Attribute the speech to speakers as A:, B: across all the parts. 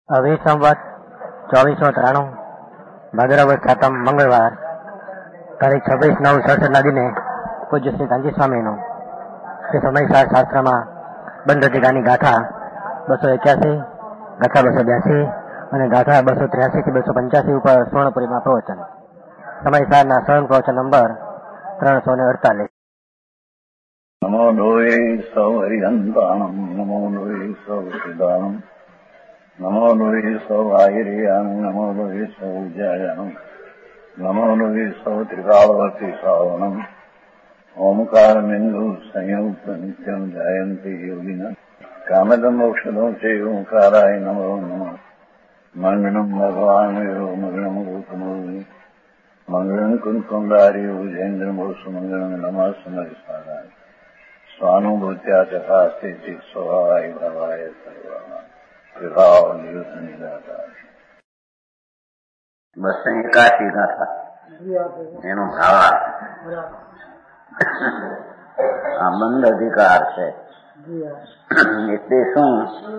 A: 20 સંવત 2493 ભાદરવદ સાતમ મંગળવાર તારીખ 26/9/67 દિને પૂજ્ય શ્રી કાંજી સ્વામીનું શ્રી સમયસાર શાસ્ત્રમાં બંધ ટીકાની ગાથા 281, ગાથા 282 અને ગાથા 283 થી 285 ઉપર સ્વર્ણપુરીમાં પ્રવચન. સમયસારના સ્વયં પ્રવચન નંબર 348.
B: નમો લોહે સૌ હરિહંતાણમ, નમો લોહે સૌ સિદ્ધાણમ, નમો લોહે સૌ આયર્યાણમ, નમો લોહે સૌ જયાણમ, નમો લોહે સૌ ત્રિકાળવતી શ્રાવણમ. ઓમકાર બિંદુ સંયુક્ત નિત્યમ જયંતિ યોગિના કામદમ મોક્ષદો છે ઓંકારાય નમો નમઃ. મંગળમ ભગવાન વિરો મંગળમ ગોકમોહિ મંગળમ કુંકુંડારી ઉજેન્દ્રમો સુમંગળમ નમઃ સમયસારાય સ્વાનુભૂત્યા ચકાસ્તે ચિત સ્વભાવાય ભાવાય સર્વા વિભાવ નિયુદ્ધ નિરાકાર. 281 ગાથા એનો ભાવાર્થ. આ બંધ અધિકાર છે એટલે શું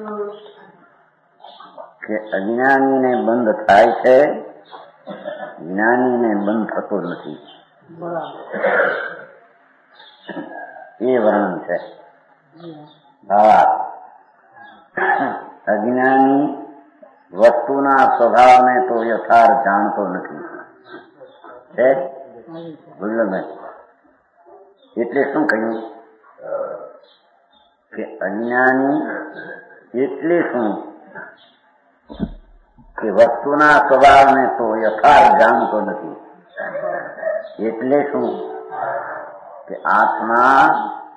B: કે અજ્ઞાનીને બંધ થાય છે, જ્ઞાનીને બંધ થતો નથી. એ વર્ણન છે. અજ્ઞાની વસ્તુના સ્વભાવને તો યથાર્થ જાણતો નથી. એટલે શું કહ્યું કે અજ્ઞાની એટલે શું કે વસ્તુના સ્વભાવને તો યથાર્થ જાણતો નથી. એટલે શું કે આત્મા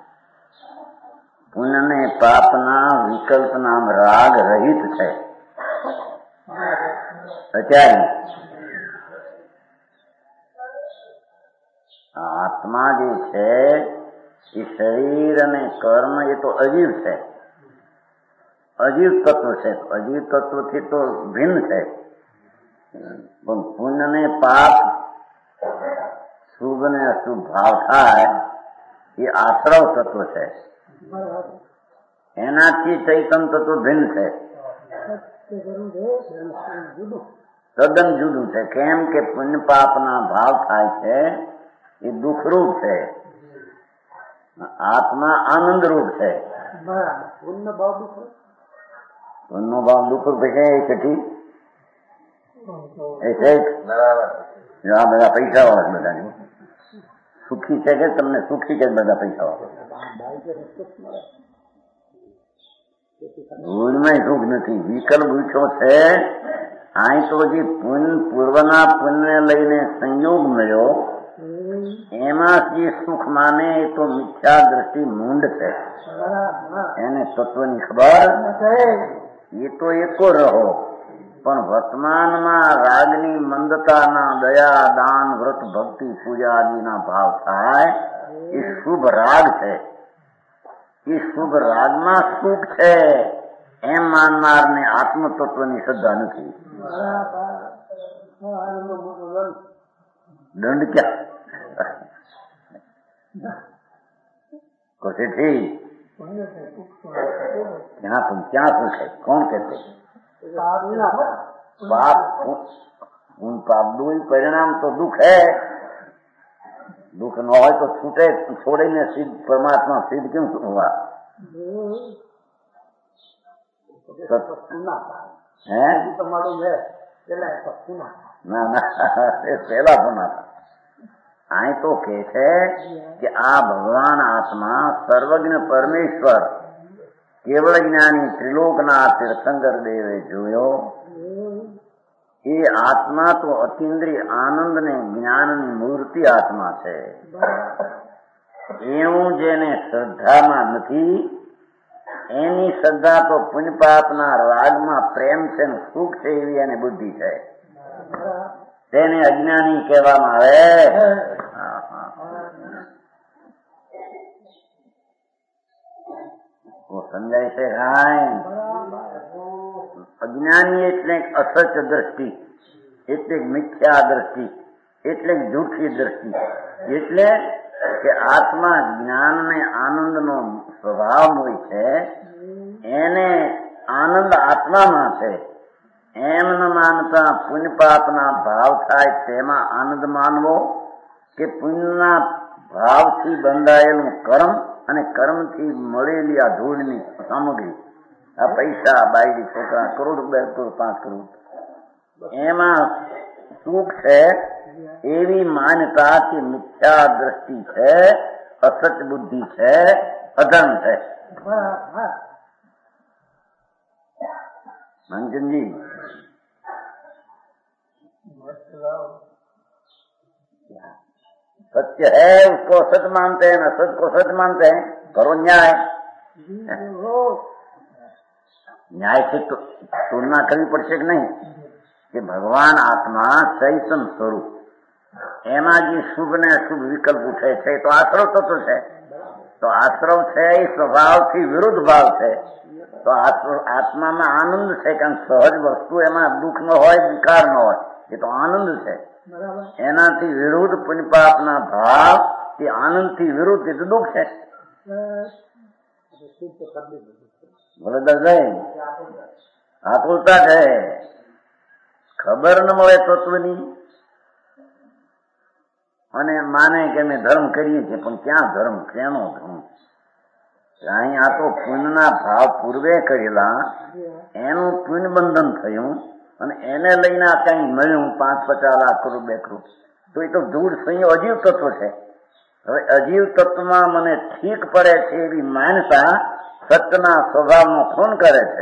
B: પુણ્ય પાપના વિકલ્પના રાગ રહિત છે. અત્યારે આત્મા જે છે એ શરીર અને કર્મ એ તો અજીવ છે, અજીવ તત્વ છે. અજીવ તત્વથી તો ભિન્ન છે. પણ પુણ્ય ને પાપ, શુભ ને અશુભ ભાવ થાય એ આશ્રવ તત્વ છે. એનાથી ચૈતન તત્વ ભિન્ન છે, તદ્દન જુદું છે. કેમ કે પુણ્ય પાપના ભાવ થાય છે એ દુઃખરૂપ છે, આત્મા આનંદરૂપ છે. પુણ્યનો ભાવ દુઃખરૂપ છે. એ છે આ બધા પૈસા વાળા બધા સુખી છે કે તમને સુખી છે બધા પૈસા વાળા? ભૂલમાં સુખ નથી, વિકલ્પ પૂછો છે. અહીં તો જે પૂર્વના પુણ્ય લઈને સંયોગ મળ્યો એમાં જે સુખ માને એ તો મિથ્યા દ્રષ્ટિ મૂંડ છે. એને તત્વની ખબર એ તો એકો રહો. પણ વર્તમાનમાં રાગની મંદતાના દયા, દાન, વ્રત, ભક્તિ, પૂજા આદિના ભાવ થાય એ શુભ રાગ છે. એ શુભ રાગમાં સુખ છે એમ માનનારને આત્મતત્વની શ્રદ્ધા નથી. દંડ ક્યાં કશેથી ક્યાં પૂછે? કોણ કહેते? पाप पाप दो ही परिणाम तो दुख है. दुख न हो तो छूटे छोड़े ने सिद्ध परमात्मा सिद्ध क्यों हुआ है? ना ना पहला होना था. आई तो कहते कि आ भगवान आत्मा सर्वज्ञ परमेश्वर કેવળ જ્ઞાની ત્રિલોકના તીર્થંકર દેવે જોયો એ આત્મા તો અતિન્દ્રિય આનંદ ને જ્ઞાનની મૂર્તિ આત્મા છે. એવું જેને શ્રદ્ધામાં નથી એની શ્રદ્ધા તો પુણ્ય પાપના રાગમાં પ્રેમ છે ને સુખ છે એવી એની બુદ્ધિ છે. તેને અજ્ઞાની કહેવામાં આવે. સમજાય છે? અજ્ઞાની એટલે અસત્ય દ્રષ્ટિ, એટલે મિથ્યા દ્રષ્ટિ, એટલે જૂઠી દ્રષ્ટિ. એટલે કે આત્મા જ્ઞાન ને આનંદ નો સ્વભાવ હોય છે. એને આનંદ આત્મામાં છે માનતા પુણ્ય પાપના ભાવ થાય તેમાં આનંદ માનવો કે પુણ્યના ભાવથી બંધાયેલું કર્મ અને કર્મથી મળેલી આ ધૂળની સામગ્રી, આ પૈસા, બાયડી, છોકરા, કરોડ, 2 કરોડ, 5 કરોડ, એમાં સુખ છે એવી માન્યતા કે મિથ્યા દ્રષ્ટિ છે, અસત બુદ્ધિ છે, અધર્મ છે. मंजनजी सत्य है उसको असत मानते हैं, असत को सत्य मानते हैं. करो न्याय. न्याय से तो तुलना करनी पड़શે કે નહીં કે ભગવાન આત્મા ચૈતન સ્વરૂપ, એમાં જે શુભ ને અશુભ વિકલ્પ ઉઠે છે તો આશ્રવ તત્વ છે. તો આશ્રવ છે એ સ્વભાવથી વિરુદ્ધ ભાવ છે. તો આત્મામાં આનંદ છે, કારણ સહજ વસ્તુ એમાં દુઃખ ન હોય, વિકાર ન હોય, એ તો આનંદ છે. એનાથી વિરુદ્ધ પુણ્યપાપના ભાવ એ આનંદથી વિરુદ્ધ, એ તો દુઃખ છે. બોલે દર્શાય આકુલતા છે. ખબર ન મળે તત્વની અને માને કે અમે ધર્મ કરીએ છીએ, પણ ક્યાં ધર્મ, કેનો ધર્મ? અહીં આ તો પુણ્યના ભાવ પૂર્વે કરેલા એનું પુણ્ય બંધન થયું અને એને લઈને આ કઈ મળ્યું 5-50 લાખ કરોડ 2 કરોડ, તો એ તો ધૂળ સંયોગ અજીવ તત્વ છે. હવે અજીવ તત્વમાં મને ઠીક પડે છે એવી માન્યતા સત્યના સ્વભાવનો ખૂન કરે છે.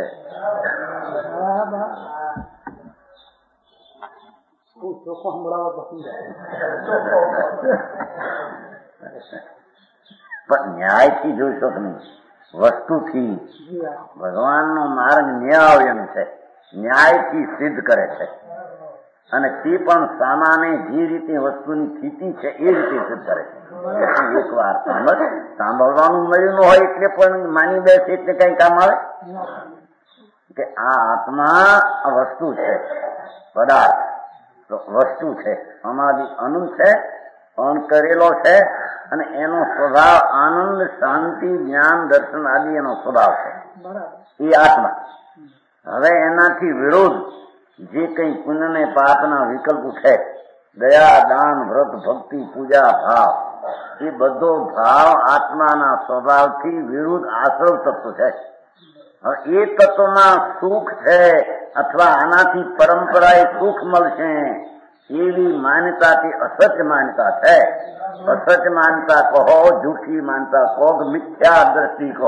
B: પણ ન્યાયથી જોઈશો કે નહીં, વસ્તુથી. ભગવાનનો માર્ગ ન્યાય એમ છે, ન્યાયથી સિદ્ધ કરે છે. અને તે પણ સામાન્ય જે રીતે વસ્તુની સ્થિતિ છે એ રીતે સિદ્ધ કરે છે. એક વાર સાંભળવાનું મળ્યું ન હોય એટલે પણ માની બેસે એટલે કઈ કામ આવે કે આ આત્મા વસ્તુ છે, પદાર્થ વસ્તુ છે, અમારી અનંત છે, અન કરેલો છે, અને એનો સ્વભાવ આનંદ, શાંતિ, જ્ઞાન, દર્શન આદિ એનો સ્વભાવ છે, એ આત્મા. હવે એનાથી વિરોધ જે કઈ પુણ્ય ને પાપના વિકલ્પ છે, દયા, દાન, વ્રત, ભક્તિ, પૂજા, ભાવ, એ બધો ભાવ આત્માના સ્વભાવથી વિરુદ્ધ આશ્રવ તત્વ છે. હવે એ તત્વમાં સુખ છે અથવા આનાથી પરંપરાએ સુખ મળશે એવી માન્યતાથી અસત્ય માન્યતા છે. અસત્ય માન્યતા કહો, જૂઠી માન્યતા કહો, મિથ્યા દ્રષ્ટિ કહો,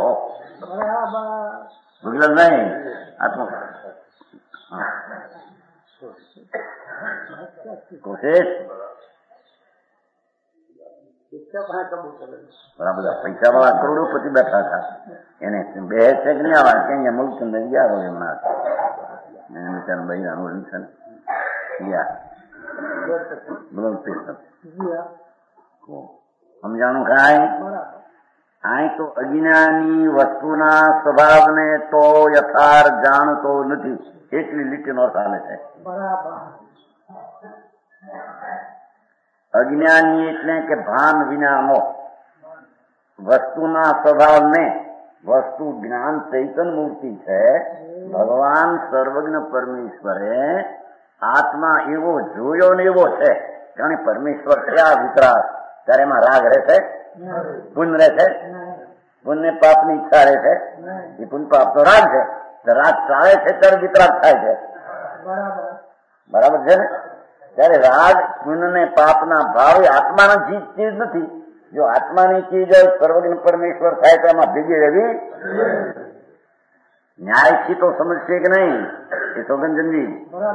B: બગલ નહીં. કોશિશ બરાબર. પૈસા વાળા કરોડોપતિ બેઠા હતા, એને બે છે કે નહીં આવા ક્યાં મૂળચંદ ગયા હોય એમના બહેરાનું સમજાણું ખાય. આ તો અજ્ઞાની વસ્તુના સ્વભાવને તો યથાર્થ જાણતો નથી એટલી લીટીનો ચાલે છે. અજ્ઞાની એટલે કે ભાન વિનાનો વસ્તુના સ્વભાવને, વસ્તુ જ્ઞાન ચૈતન મૂર્તિ છે. ભગવાન સર્વજ્ઞ પરમેશ્વરે આત્મા એવો જોયો ને એવો છે. કારણ પરમેશ્વર છે આ વિતરાગ, ત્યારે એમાં રાગ રહેશે, પુણ્ય રહેશે, પુણ્ય પાપની ઈચ્છા રહેશે. એ પુણ્ય પાપ તો રાગ છે, રાગ ચાલે છે ત્યારે વિતરાગ થાય છે. બરાબર છે ને? ત્યારે રાગ, પુણ્ય ને પાપના ભાવ એ આત્માના ચીજ નથી. જો આત્માની ચીજ હોય, સર્વજ્ઞ પરમેશ્વર થાય તો એમાં ભેગી રહેવી. ન્યાયથી તો સમજશે કે નહીં એ સોગંજનજી?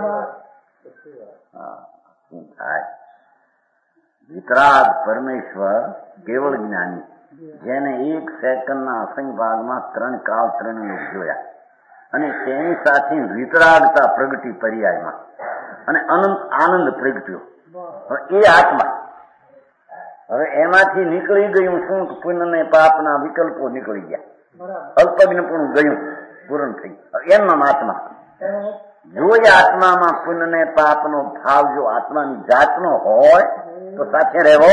B: શું થાય? વિતરાગ પરમેશ્વર કેવળ જ્ઞાની, જેને 1 સેકન્ડના અસંખ્ય ભાગમાં 3 કાળ 3 યુગ જોયા, અને તેની સાથે વિતરાગતા પ્રગટી પર્યાયમાં, અને અનંત આનંદ પ્રગટ્યો. હવે એ આત્મા હવે એમાંથી નીકળી ગયું શું? પુણ્ય ને પાપના વિકલ્પો નીકળી ગયા, અલ્પજ્ઞપણું ગયું, પૂર્ણ થઈ. એમનો આત્મા જો એ આત્મામાં પુણ્ય ને પાપનો ભાવ જો આત્માની જાતનો હોય તો સાથે રહેવો.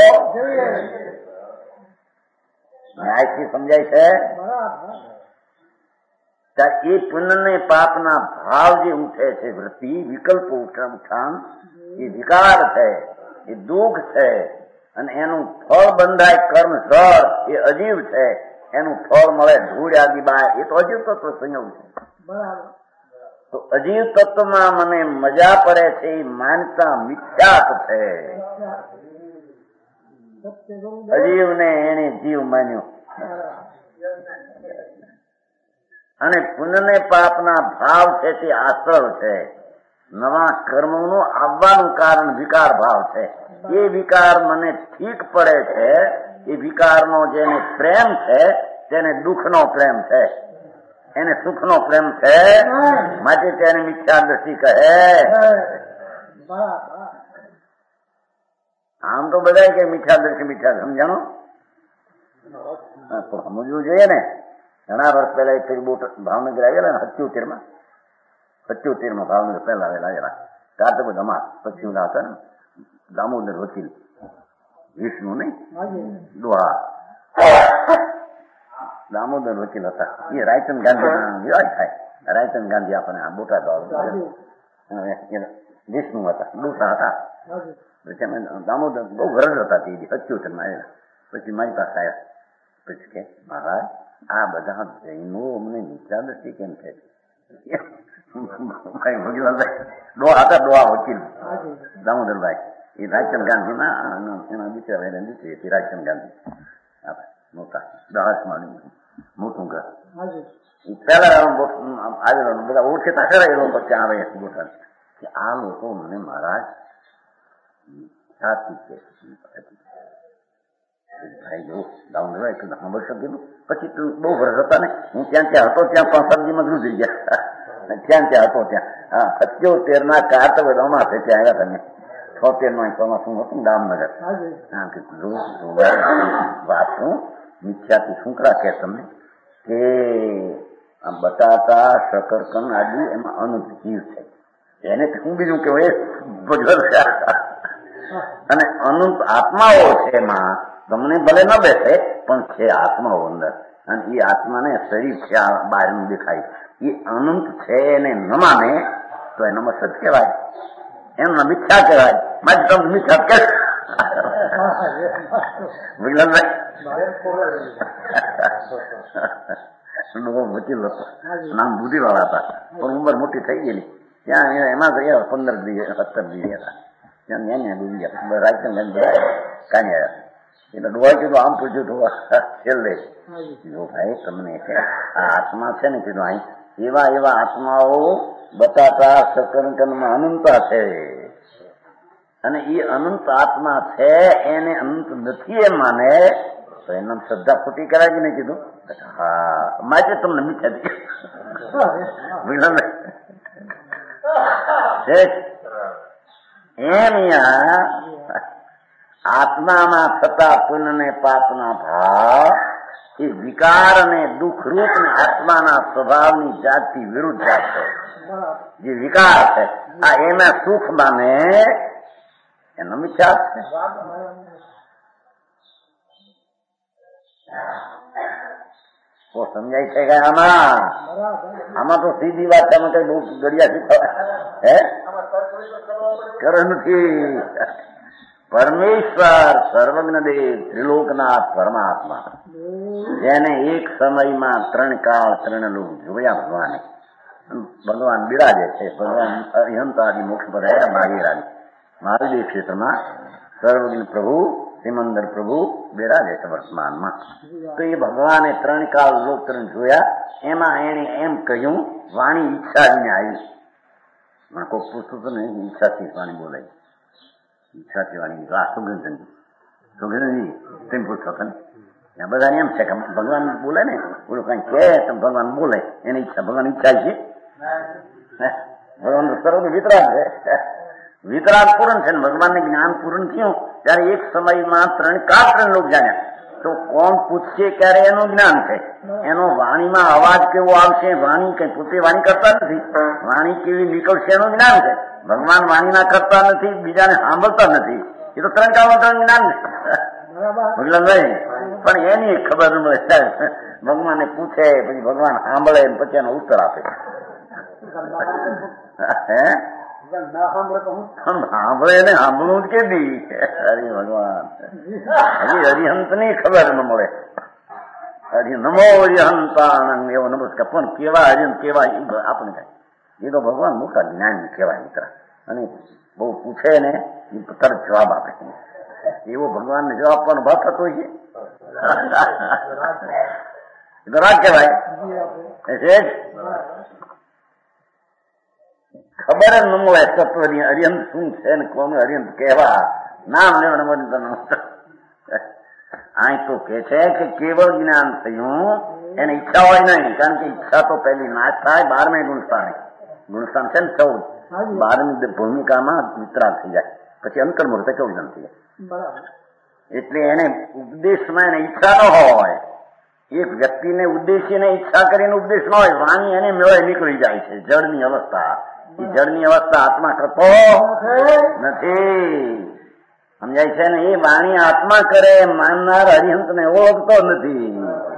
B: ન્યાયથી સમજાય છે? એ પુણ્ય ને પાપના ભાવ જે ઉઠે છે, વૃત્તિ વિકલ્પો ઉઠાણ, એ વિકાર છે, એ દુઃખ છે, અને એનું ફળ બંધાય કર્મ જળ, એ અજીવ છે. એનું ફળ મળે ધૂળ આદિ બાય, એ તો અજીવ તત્વ સંયોગ છે. તો અજીવ તત્વમાં મને મજા પડે છે એ માનતા મિથ્યાત છે. અજીવને એને જીવ માન્યો. અને પુણ્ય ને પાપના ભાવ છે તે આશ્રવ છે. નવા કર્મોનું આવવાનું કારણ વિકાર ભાવ છે. એ વિકાર મને ઠીક પડે છે. એ વિકારનો જેને પ્રેમ છે તેને દુઃખનો પ્રેમ છે, એને સુખનો પ્રેમ છે, માટે તેને મિથ્યા દ્રષ્ટિ કહે. આમ તો બધા કે મિથ્યા દ્રષ્ટિ મિથ્યા સમજાણો તો સમજવું જોઈએ ને. ઘણા વર્ષ પહેલા એક ફરી બોટ ભાવનગર આવેલા 77 ભાવનગર પહેલા આવેલા ત્યારે તો જમા પછી ઓલા હતા ને દામોદર વકીલ વિષ્ણુ નહીં દોહા દામોદર વકીલ હતા. એ રાયચંદ ગાંધી વિવાદ થાય. રાયચંદ ગાંધી આપણને આ બોટાદ વિષ્ણુ હતા, દોસા હતા. દામોદર બહુ ગરજ હતા તે 77 માં આવેલા. પછી મારી પાસે આવ્યા. પછી કે મહારાજ આ બધા જૈનો અમને મિથ્યા દ્રષ્ટિ કેમ છે? ડોહા હતા, ડોહા વકીલ દામોદરભાઈ. એ રાયચંદ ગાંધીના એના બિચારા દીકરી રાયચંદ ગાંધી મોટા દહાસમાં મોટું ઘર. પેલા આવેલો બધા ઓળખેતા ખરા એ લોકો ત્યાં આવે બોટા કે આ લોકો મને મહારાજ સાચી છે. ભાઈ જો દામોદરભાઈ સાંભળશો કીધું. પછી તું બહુ વર્ષ હતા ને, હું ત્યાં હતો, ત્યાં પણ સબ્જીમાં ગુજરી ગયા. ત્યાં હતો ત્યાં 77 ના કાર્તવ અમાસે ત્યાં આવ્યા તમે 76 ચોમાસું હતું દામનગર. વાંચું મિથ્યાથી શુંકરા કે તમને કે બટાટા શકરકંદ આદિ એમાં અનંત જીવ છે. એને હું બીજું કેવું અને અનંત આત્માઓ છે એમાં. તમને ભલે ન બેસે પણ છે આત્માઓ અંદર. અને એ આત્માને શરીર છે આ બહારનું દેખાય. એ અનંત છે એને ન માને તો એનામાં સત કહેવાય, એમના મિથ્યા કહેવાય. મારી તમે મિથ્યા કે વકીલ હતો, નામ બુદ્ધિવાળા હતા, પણ ઉંમર મોટી થઈ ગયેલી. ત્યાં એમાં ગયા 15 દિવસ 17 દિવસ હતા. ત્યાં ન્યા ડૂબી ગયા. રાજચંદ કાંઈ આવ્યા એટલે ડોવા કીધું આમ પૂછ્યું તો છેલ્લે જો ભાઈ તમને છે આ આત્મા છે ને કીધું અહીં એવા આત્માઓ બટાટા શકરકંદમાં અનંતા છે. અને એ અનંત આત્મા છે એને અનંત નથી એ માને તો એના શ્રદ્ધા ખોટી કરાય કે નહીં કીધું. હા માટે તમને મિથ્યા એમ આત્મામાં થતા પુણ્ય ને પાપના ભાવ એ વિકાર અને દુઃખ રૂપ ને આત્માના સ્વભાવની જાતથી વિરુદ્ધ જાત છે. જે વિકાર છે આ એના સુખ માને એનો મિથ્યા છે. તો સમજાય છે કે આમાં તો સીધી વાત છે. આમાં કઈ બહુ ગડિયા શીખવા હે કરે નથી. પરમેશ્વર સર્વજ્ઞ દેવ ત્રિલોકનાથ પરમાત્મા જેને એક સમયમાં 3 કાળ 3 લોક જોયા ભગવાન બિરાજે છે. ભગવાન અરિહંત આદિ મોક્ષ પર રહ્યા ભાગીરાજ મહાદેવ ક્ષેત્રમાં સર્વજ્ઞ પ્રભુ સિમંદર પ્રભુ બિરાજે છે વર્તમાનમાં. તો એ ભગવાને 3 કાળ લોક 3 જોયા. એમાં એને એમ કહ્યું વાણી ઈચ્છાને આવી. મને કોઈ પૂછતું તો નહીં ઈચ્છાથી વાણી બોલાય. ઈચ્છાથી વાણી સુગંધજી તેમ પૂછતો હતો ને ત્યાં બધાને એમ છે કે ભગવાન બોલે ને ઓલું કઈ કે તો ભગવાન બોલે એની ઈચ્છા. ભગવાન ઈચ્છા છે ભગવાન સર્વ વિતરાગ છે. વિતરાગ પૂર્ણ છે ને ભગવાનને જ્ઞાન પૂર્ણ થયું ત્યારે એક સમયમાં 3 કાળ 3 લોક જાણ્યા. તો કોણ પૂછશે ક્યારે એનું જ્ઞાન છે. એનો વાણીમાં અવાજ કેવો આવશે, વાણી કઈ પોતે વાણી કરતા નથી, વાણી કેવી નીકળશે એનું જ્ઞાન છે. ભગવાન વાણીના કરતા નથી, બીજાને સાંભળતા નથી. એ તો 3 કાળમાં 3 જ્ઞાન છે. ભગવાન ભાઈ પણ એની ખબર ન મળે. ભગવાનને પૂછે, પછી ભગવાન સાંભળે, પછી એનો ઉત્તર આપે. સાંભળે ને સાંભળવું જ કે દી. હરિ ભગવાન હજી હરિહંત ની ખબર ન મળે. હરિ નમો હરિહંતાનંદ એવો નમસ્કાર. પણ કેવા હરિહંત કેવા આપણે કઈ એ તો ભગવાન મોટા જ્ઞાન કહેવાય મિત્ર. અને બહુ પૂછે ને એ તરત જવાબ આપે. એવો ભગવાનને જવાબ આપવાનો ભાવ થતો હોય છે. રાગ કહેવાય. ખબર જ ન મળે તત્વની હરિહંત શું છે ને કોને હરિહંત કહેવા. નામ લેવાનું અહીં તો કે છે કે કેવળ જ્ઞાન થયું એને ઈચ્છા હોય નહીં. કારણ કે ઈચ્છા તો પહેલી નાશ થાય. 12મે ગુણસ્થાન છે ને 14. 12મી ભૂમિકામાં વિતરાગ થઈ જાય. પછી અંકર મૂર્તે 14 થઈ જાય. એટલે એને ઉપદેશમાં એને ઈચ્છા ન હોય. એક વ્યક્તિને ઉદ્દેશીને ઈચ્છા કરીને ઉપદેશ ન હોય. વાણી એને મેળે નીકળી જાય છે. જળની અવસ્થા. એ જળની અવસ્થા આત્મા કરતો નથી. સમજાય છે ને? એ વાણી આત્મા કરે, માનનાર હરિહંત ને ઓળખતો નથી.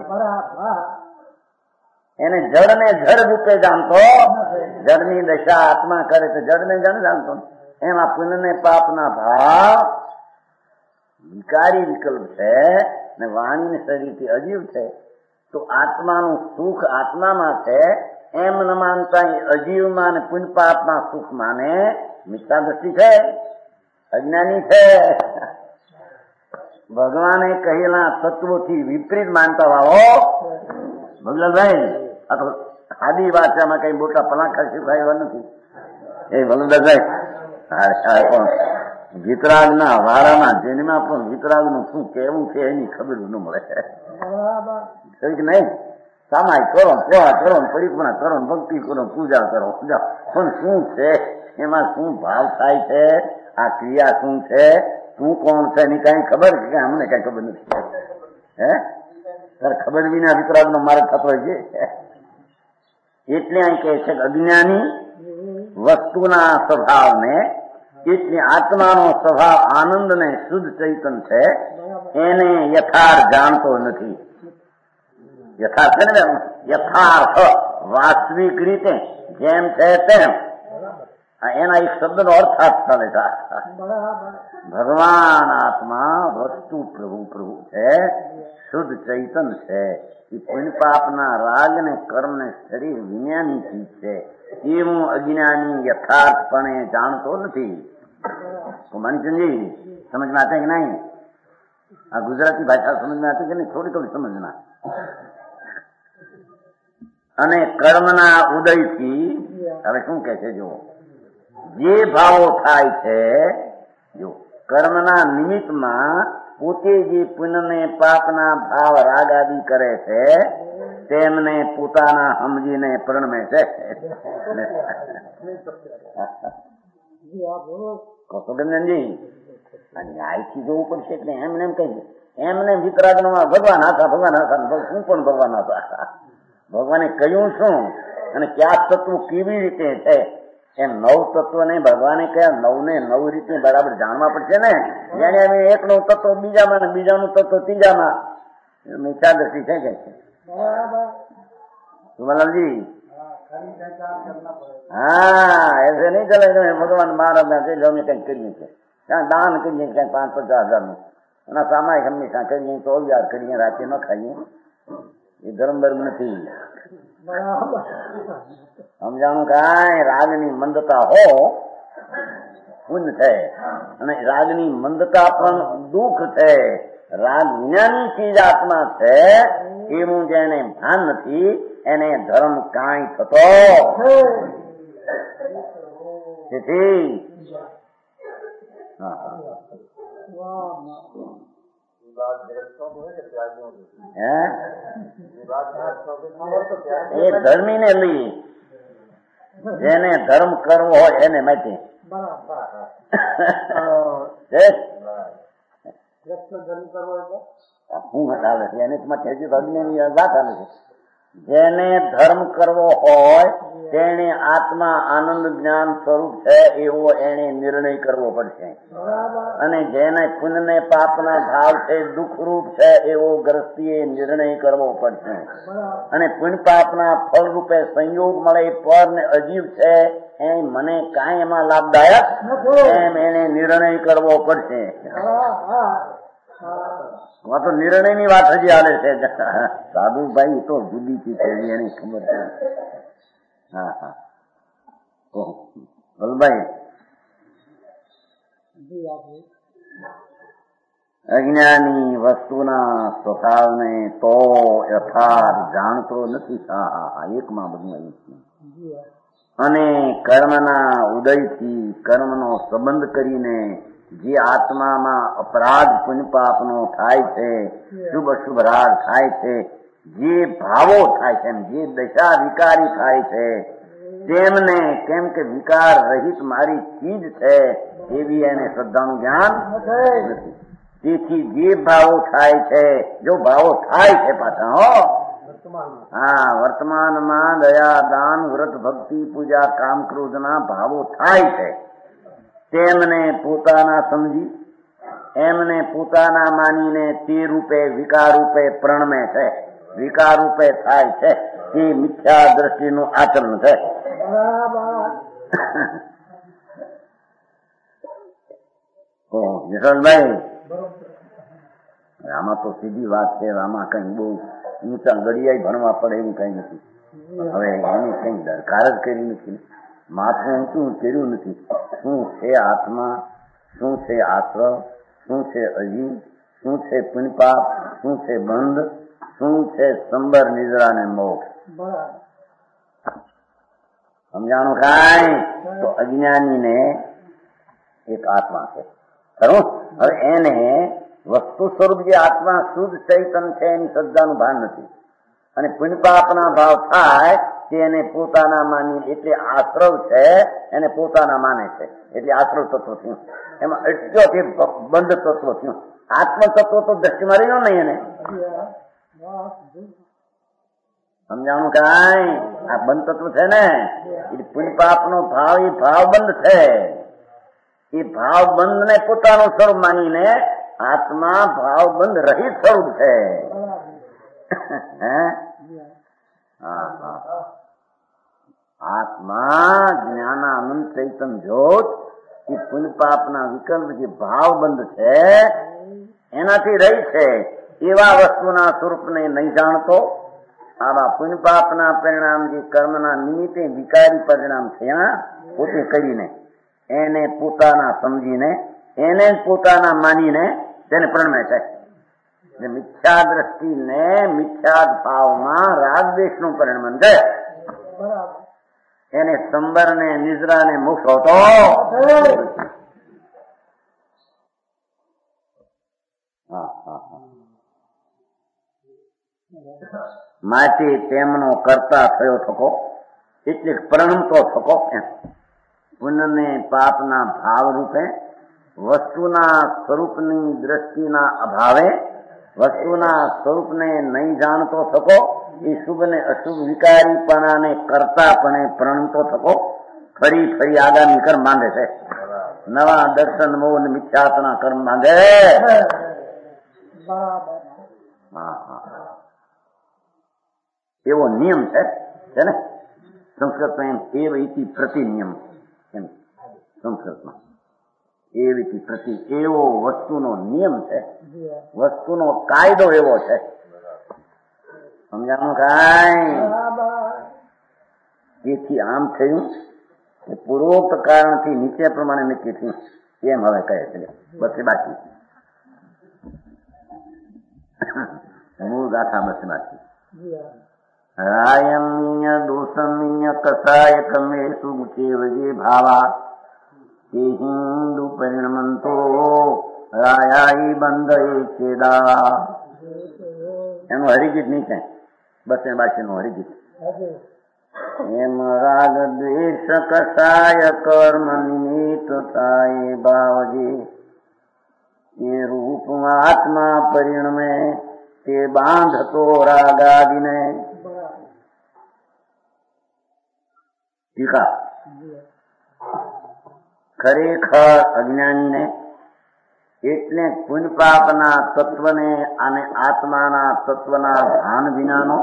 B: એને જળને જળ રૂપે જાણતો. જળની દશા આત્મા કરે તો જળને જળ જાણતો. એમાં પુણ્ય ને પાપના ભાવ વિકારી વિકલ્પ છે ને વાણી શરીરથી અજીવ છે. તો આત્માનું સુખ આત્મામાં છે એમ ન માનતા અજીવમાં ને પુણ્ય પાપના સુખ માને મિથ્યા દ્રષ્ટિ છે, અજ્ઞાની છે. ભગવાને કહેલા તત્વોથી વિપરીત માનતા વાળો ભગલાલભાઈ આ તો આદિ ભાષામાં કઈ મોટા પલાખા શીખાય એવા નથી. એ ભગલાલભાઈ પણ વિતરાગના વારાના જન્મમાં પણ વિતરાગનું શું કહેવું છે એની ખબર ન મળે. નહીં સામાય કરો, સેવા કરો, પરિપૂર્ણ કરો, ભક્તિ કરો, પૂજા કરો, પણ શું છે એમાં શું ભાવ થાય છે, આ ક્રિયા શું છે, તું કોણ છે એની કઈ ખબર કે અમને કઈ ખબર નથી. તારે ખબર વિના વિતરાગનો માર્ગ થતો હોય છે. એટલે અહીં કહે છે કે અજ્ઞાની વસ્તુના સ્વભાવને, એટલે આત્માનો સ્વભાવ આનંદ ને શુદ્ધ ચૈતન છે એને યથાર્થ જાણતો નથી. યથાર્થ છે ને, યથાર્થ વાસ્તવિક રીતે જેમ છે તેમ. એના એક શબ્દનો અર્થ ચાલે છે. ભગવાન આત્મા વસ્તુ પ્રભુ છે, શુદ્ધ ચૈતન છે. એ પુણ્ય પાપના રાગ ને કર્મ ને શરીર વિજ્ઞાની ચીજ છે. એવું અજ્ઞાની યથાર્થપણે જાણતો નથી. તો મનચંદજી સમજમાં આતે કે નહીં? આ ગુજરાતી ભાષા સમજમાં આતી કે નહીં? થોડી થોડી સમજના. અને કર્મના ઉદયથી હવે શું કે છે, જો જે ભાવો થાય છે, જો કર્મના નિમિત્તમાં પોતે જે પુણ્ય ને પાપના ભાવ રાગ આદિ કરે છે તેમને પોતાના સમજીને પ્રણમે છે. કૌશગંજનજી ન્યાયથી જોવું પડશે કે એમને એમ કહીએ એમને વિતરાગમાં ભગવાન હતા, ભગવાન હતા, શું પણ ભગવાન હતા. ભગવાને કહ્યું શું અને કયા તત્વો કેવી રીતે છે એમ 9 તત્વને ભગવાને કયા 9 ને 9 રીતે બરાબર જાણવા પડશે ને. જાણે અમે એકનું તત્વ બીજામાં ને બીજાનું તત્વ ત્રીજામાં મિથ્યા દ્રષ્ટિ છે કે છે. સુમલાલજી હા એસે નહીં ચલે. ભગવાન મહારાજ ના છે અમે કઈક કરીએ છીએ, ક્યાંક દાન કરીએ, ક્યાંક 5-50 હજારનું એના સામાયિક હંમેશા કરીએ, 100,000 કરીએ, રાતે ન ખાઈએ. એ ધર્મ નથી. સમજાણું કાંઈ રાગની મંદતા હો પુણ્ય છે અને રાગની મંદતા પણ દુઃખ છે. રાગ વિનાની ચીજ આત્મા છે એવું જેને ભાન નથી એને ધર્મ કાંઈ થતો તેથી એ ધર્મી ને લઈ જેને ધર્મ કરવો હોય એને માટે હું બતાવે છે એને માટે હજી અજ્ઞાની વાત આવે છે. જેને ધર્મ કરવો હોય તેને આત્મા આનંદ જ્ઞાન સ્વરૂપ છે એવો એને નિર્ણય કરવો પડશે. અને જેને પુણ્ય પાપના ભાવ છે દુઃખરૂપ છે એવો ગ્રસ્તીએ નિર્ણય કરવો પડશે. અને પુણ્ય પાપના ફળ રૂપે સંયોગ મળે પર ને અજીવ છે એ મને કાંઈ એમાં લાભદાયક એમ એને નિર્ણય કરવો પડશે. તો નિર્ણય ની વાત હજી હાલે છે. સાધુભાઈ તો બુદ્ધિથી છે એની ખબર છે. હા હા ભલભાઈ અજ્ઞાની વસ્તુના સ્વભાવને તો યથાર્થ જાણતો નથી. હા હા હા એકમાં બધું અને કર્મના ઉદયથી કર્મનો સંબંધ કરીને જે આત્મામાં અપરાધ પુણ્ય પાપનો થાય છે, શુભ અશુભ રાગ થાય છે, જે ભાવો થાય છે, જે દશા વિકારી થાય છે તેમને કેમ કે વિકાર રહિત મારી ચીજ છે એવી એને શ્રદ્ધાનું જ્ઞાન નથી. તેથી જે ભાવો થાય છે, જો ભાવો થાય છે પાછા હા વર્તમાનમાં દયા દાન વ્રત ભક્તિ પૂજા કામ ક્રોધના ભાવો થાય છે તેમને પોતાના સમજી એમને પોતાના માનીને તે રૂપે વિકાર રૂપે પ્રણમે છે, વિકાર રૂપે થાય છે. તે મિથ્યા દ્રષ્ટિનું આચરણ છે. યશવંતભાઈ આમાં તો સીધી વાત છે. આમાં કઈ બહુ ઊંચા ઘડિયાઈ ભણવા પડે એવું કઈ નથી. હવે એની કઈ દરકાર જ કરી નથી. માથું ઊંચું કર્યું નથી. શું છે આત્મા, શું છે આશ્રવ, શું છે અજીવ, શું છે પુણ્યપાપ, શું છે બંધ, શું છે સંબર નિદ્રા ને મોક્ષ. સમજાણું કાંઈ? તો અજ્ઞાની ને એક આત્મા છે ખરું. હવે એને વસ્તુ સ્વરૂપ જે આત્મા શુદ્ધ ચૈતન છે એની શ્રદ્ધાનું ભાન નથી. અને પુણ્યપાપના ભાવ થાય તેને પોતાના માની એટલે આશ્રવ છે એને પોતાના માને છે એટલે આશ્રવ તત્વ થયું. એમાં એટલો કે બંધ તત્વ થયું. આત્મ તત્વ તો દ્રષ્ટિમાં રહ્યો નહીં એને. સમજાણું કાંઈ? આ બંધ તત્વ છે ને એ પુણ્યપાપ નો ભાવ એ ભાવ બંધ છે. એ ભાવ બંધ ને પોતાનું સ્વરૂપ માનીને આત્મા ભાવ બંધ રહિત સ્વરૂપ છે. આત્મા જ્ઞાનાનંદ ચૈતન જ્યોત એ પુણ્યપાપના વિકલ્પ જે ભાવ બંધ છે એનાથી રહી છે. એવા વસ્તુના સ્વરૂપને નહીં જાણતો આવા પુણ્યપાપના પરિણામ જે કર્મના નિમિત્તે વિકારી પરિણામ થયા પોતે કરીને એને પોતાના સમજીને એને પોતાના માનીને તેને પ્રણમે છે. મિથ્યા દ્રષ્ટિને મિથ્યા ભાવમાં રાગદ્વેષ નું પરિણામ છે. એને સંબર ને નિદ્રા ને મોક્ષ હોતો માટે તેમનો કરતા થયો થકો એટલે પ્રણમતો થકો. પુણ્ય ને પાપના ભાવ રૂપે વસ્તુના સ્વરૂપની દ્રષ્ટિના અભાવે વસ્તુના સ્વરૂપને નહીં જાણતો થકો એ શુભ ને અશુભ વિકારીપણાને કરતાપણે પ્રણમતો થકો ફરી ફરી આગામી કર્મ માંગે છે. નવા દર્શન મોહ મિથ્યાત્વના કર્મ માંગે. એવો નિયમ છે ને સંસ્કૃતમાં એમ એવ ઇતિ પ્રતિ નિયમ એમ સંસ્કૃતમાં એવી પ્રતિ એવો વસ્તુનો નિયમ છે, વસ્તુનો કાયદો એવો છે. સમજાણું કાંઈ? તેથી આમ થયું કે પૂર્વોક્ત કારણથી નીચે પ્રમાણે નક્કી થયું એમ હવે કહે છે. બસ બાકી મૂળ ગાથા બસ બાકી. રાયમીય દોષમીય કસાય કમેશુ મુચેવજે ભાવા તે હિન્દુ પરિણમંતો રાયાઈ બંધ છેદા. એનું હરિગીત નહીં છે. બસ એ બાકીનું હરિગીત. એમ રાગ દ્વેષ કસાય કર્મ નિમિત્તતા એ ભાવજે એ રૂપ આત્મા પરિણમે તે બાંધતો રાગાદિને. ટીકા ખરેખર અજ્ઞાનીને એટલે પુણ્ય પાપના તત્વને અને આત્માના તત્વના ભાન વિનાનો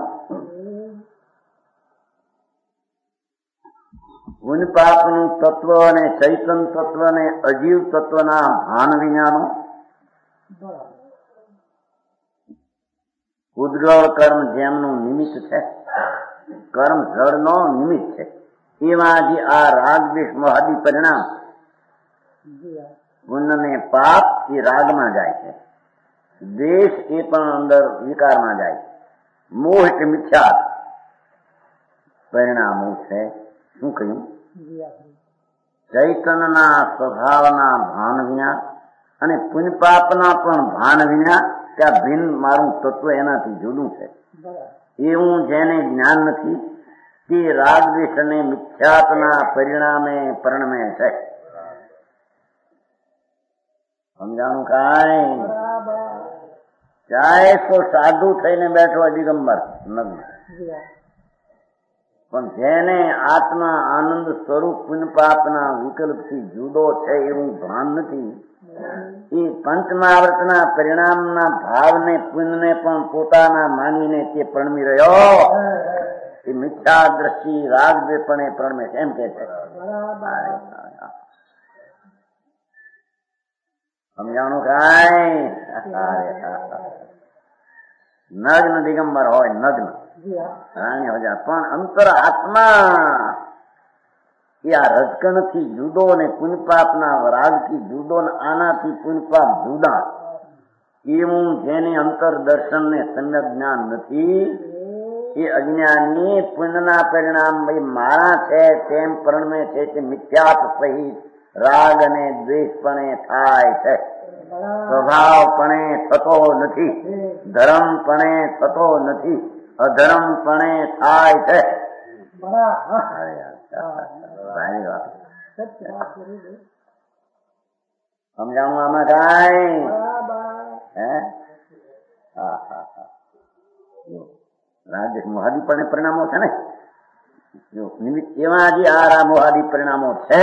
B: પુણ્ય પાપનું તત્વ અને ચૈતન તત્વ અને અજીવ તત્વના ભાન વિનાનો ઉદ્ગળ કર્મ જેમનું નિમિત્ત છે, કર્મ જળનો નિમિત્ત છે, એમાં જે આ રાગ દ્વેષ મોહાદી પરિણામ પુણ્ય ને પાપ એ રાગમાં જાય છે, દ્વેષ એ પણ અંદર વિકારમાં જાય છે, મોહ એટલે મિથ્યા પરિણામો છે. શું કહ્યું? ચૈતનના સ્વભાવના ભાન વિના અને પુણ્ય પાપના પણ ભાન વિના ત્યાં ભિન્ન મારું તત્વ એનાથી જુદું છે એવું જેને જ્ઞાન નથી તે રાગ દ્વેષ અને મિથ્યાત્વના પરિણામે પરિણમે છે. સમજાણું કાંઈ? ચાહે તો સાધુ થઈને બેઠો દિગંબર નગ્ન, પણ જેને આત્મા આનંદ સ્વરૂપ પુણ્ય પાપના વિકલ્પથી જુદો છે એવું ભાન નથી, એ પંચમહાવૃતના પરિણામના ભાવને પુણ્યને પણ પોતાના માનીને તે પ્રણમી રહ્યો, એ મિથ્યા દ્રષ્ટિ રાગ દ્વેષપણે પ્રણમે છે એમ કે છે. સમજાણું કાંઈ? નગ્ન દિગંબર હોય, નગ્ન રાણી હજા, પણ અંતર આત્મા એ આ રજકણથી જુદો ને પુણ્યપાપના રાગથી જુદો ને આનાથી પુણ્યપાપ જુદા એવું જેને અંતર દર્શન ને સમ્યક જ્ઞાન નથી એ અજ્ઞાની પુણ્યના પરિણામ મારા છે તેમ પરણમે છે તે મિથ્યાત્વ સહિત રાગ અને દ્વેષપણે થાય છે, સ્વભાવપણે થતો નથી, ધર્મપણે થતો નથી, અધર્મપણે થાય છે. સમજાવું આમાં કાંઈ? રાજ મોહાદી પરિણામો છે ને, જો નિમિત્ત એવા જે આ મોહાદી પરિણામો છે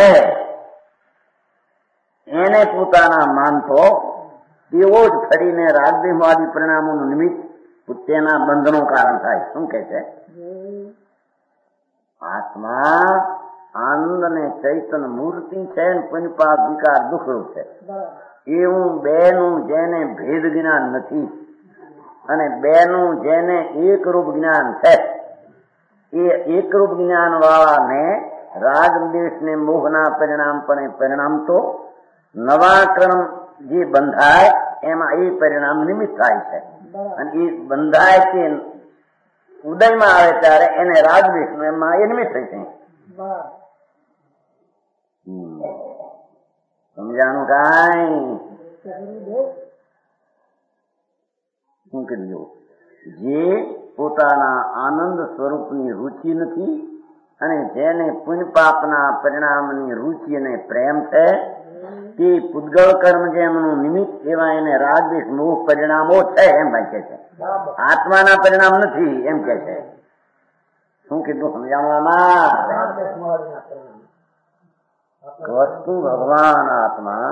B: એને પોતાના માનતો તેવો જ ફરીને રાગદ્વેષ મોહાદી પરિણામોનું નિમિત્ત તેના બંધનો કારણ થાય. શું કે છે? આત્મા આનંદ અને ચૈતન મૂર્તિ છે ને પુણ્યપાપ વિકાર દુઃખરૂપ છે એવું બેનું જેને ભેદ જ્ઞાન નથી અને બેનું જેને એકરૂપ જ્ઞાન છે એ એકરૂપ જ્ઞાન વાળાને રાગ દ્વેષ ને મોહના પરિણામ તો નવા કર્મ જે બંધાય એમાં એ પરિણામ નિમિત્ત થાય છે અને એ બંધાય કે ઉદયમાં આવે ત્યારે એને રાગ દ્વેષ એમાં એ નિમિત્ત થઈ છે. સમજાણું કાંઈ? શું કીધું? જે પોતાના આનંદ સ્વરૂપની રુચિ નથી અને જેને પુણ્ય પાપના પરિણામની રુચિ અને પ્રેમ છે તે પૂતગળ કર્મ જેમનું નિમિત્ત એવા એને રાગ દ્વેષ મોહ પરિણામો છે એમ ભાઈ કે છે, આત્માના પરિણામ નથી એમ કે છે. શું કીધું સમજાવવામાં? વસ્તુ ભગવાન આત્મા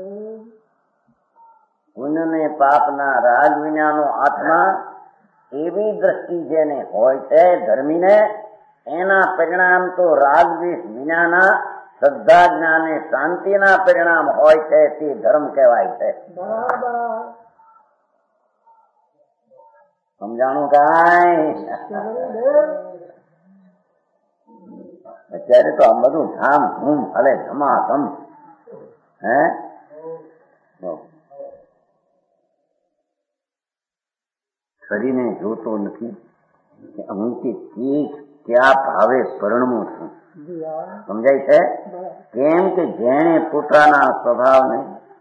B: પુણ્ય ને પાપના રાગ વિનાનો આત્મા એવી દ્રષ્ટિ જેને હોય છે ધર્મીને એના પરિણામ તો રાગ દ્વેષ વિનાના શ્રદ્ધા જ્ઞાને શાંતિના પરિણામ હોય છે તે ધર્મ કહેવાય છે. સમજાણું કાંઈ? અત્યારે તો આ બધું ધામ ધૂમ હલે ધમાધમ હે શરીરને જોતો નથી કે હું ક્યાં ભાવે પરણવું છું. સમજાય છે? કેમ કે જેને પોતાના સ્વભાવને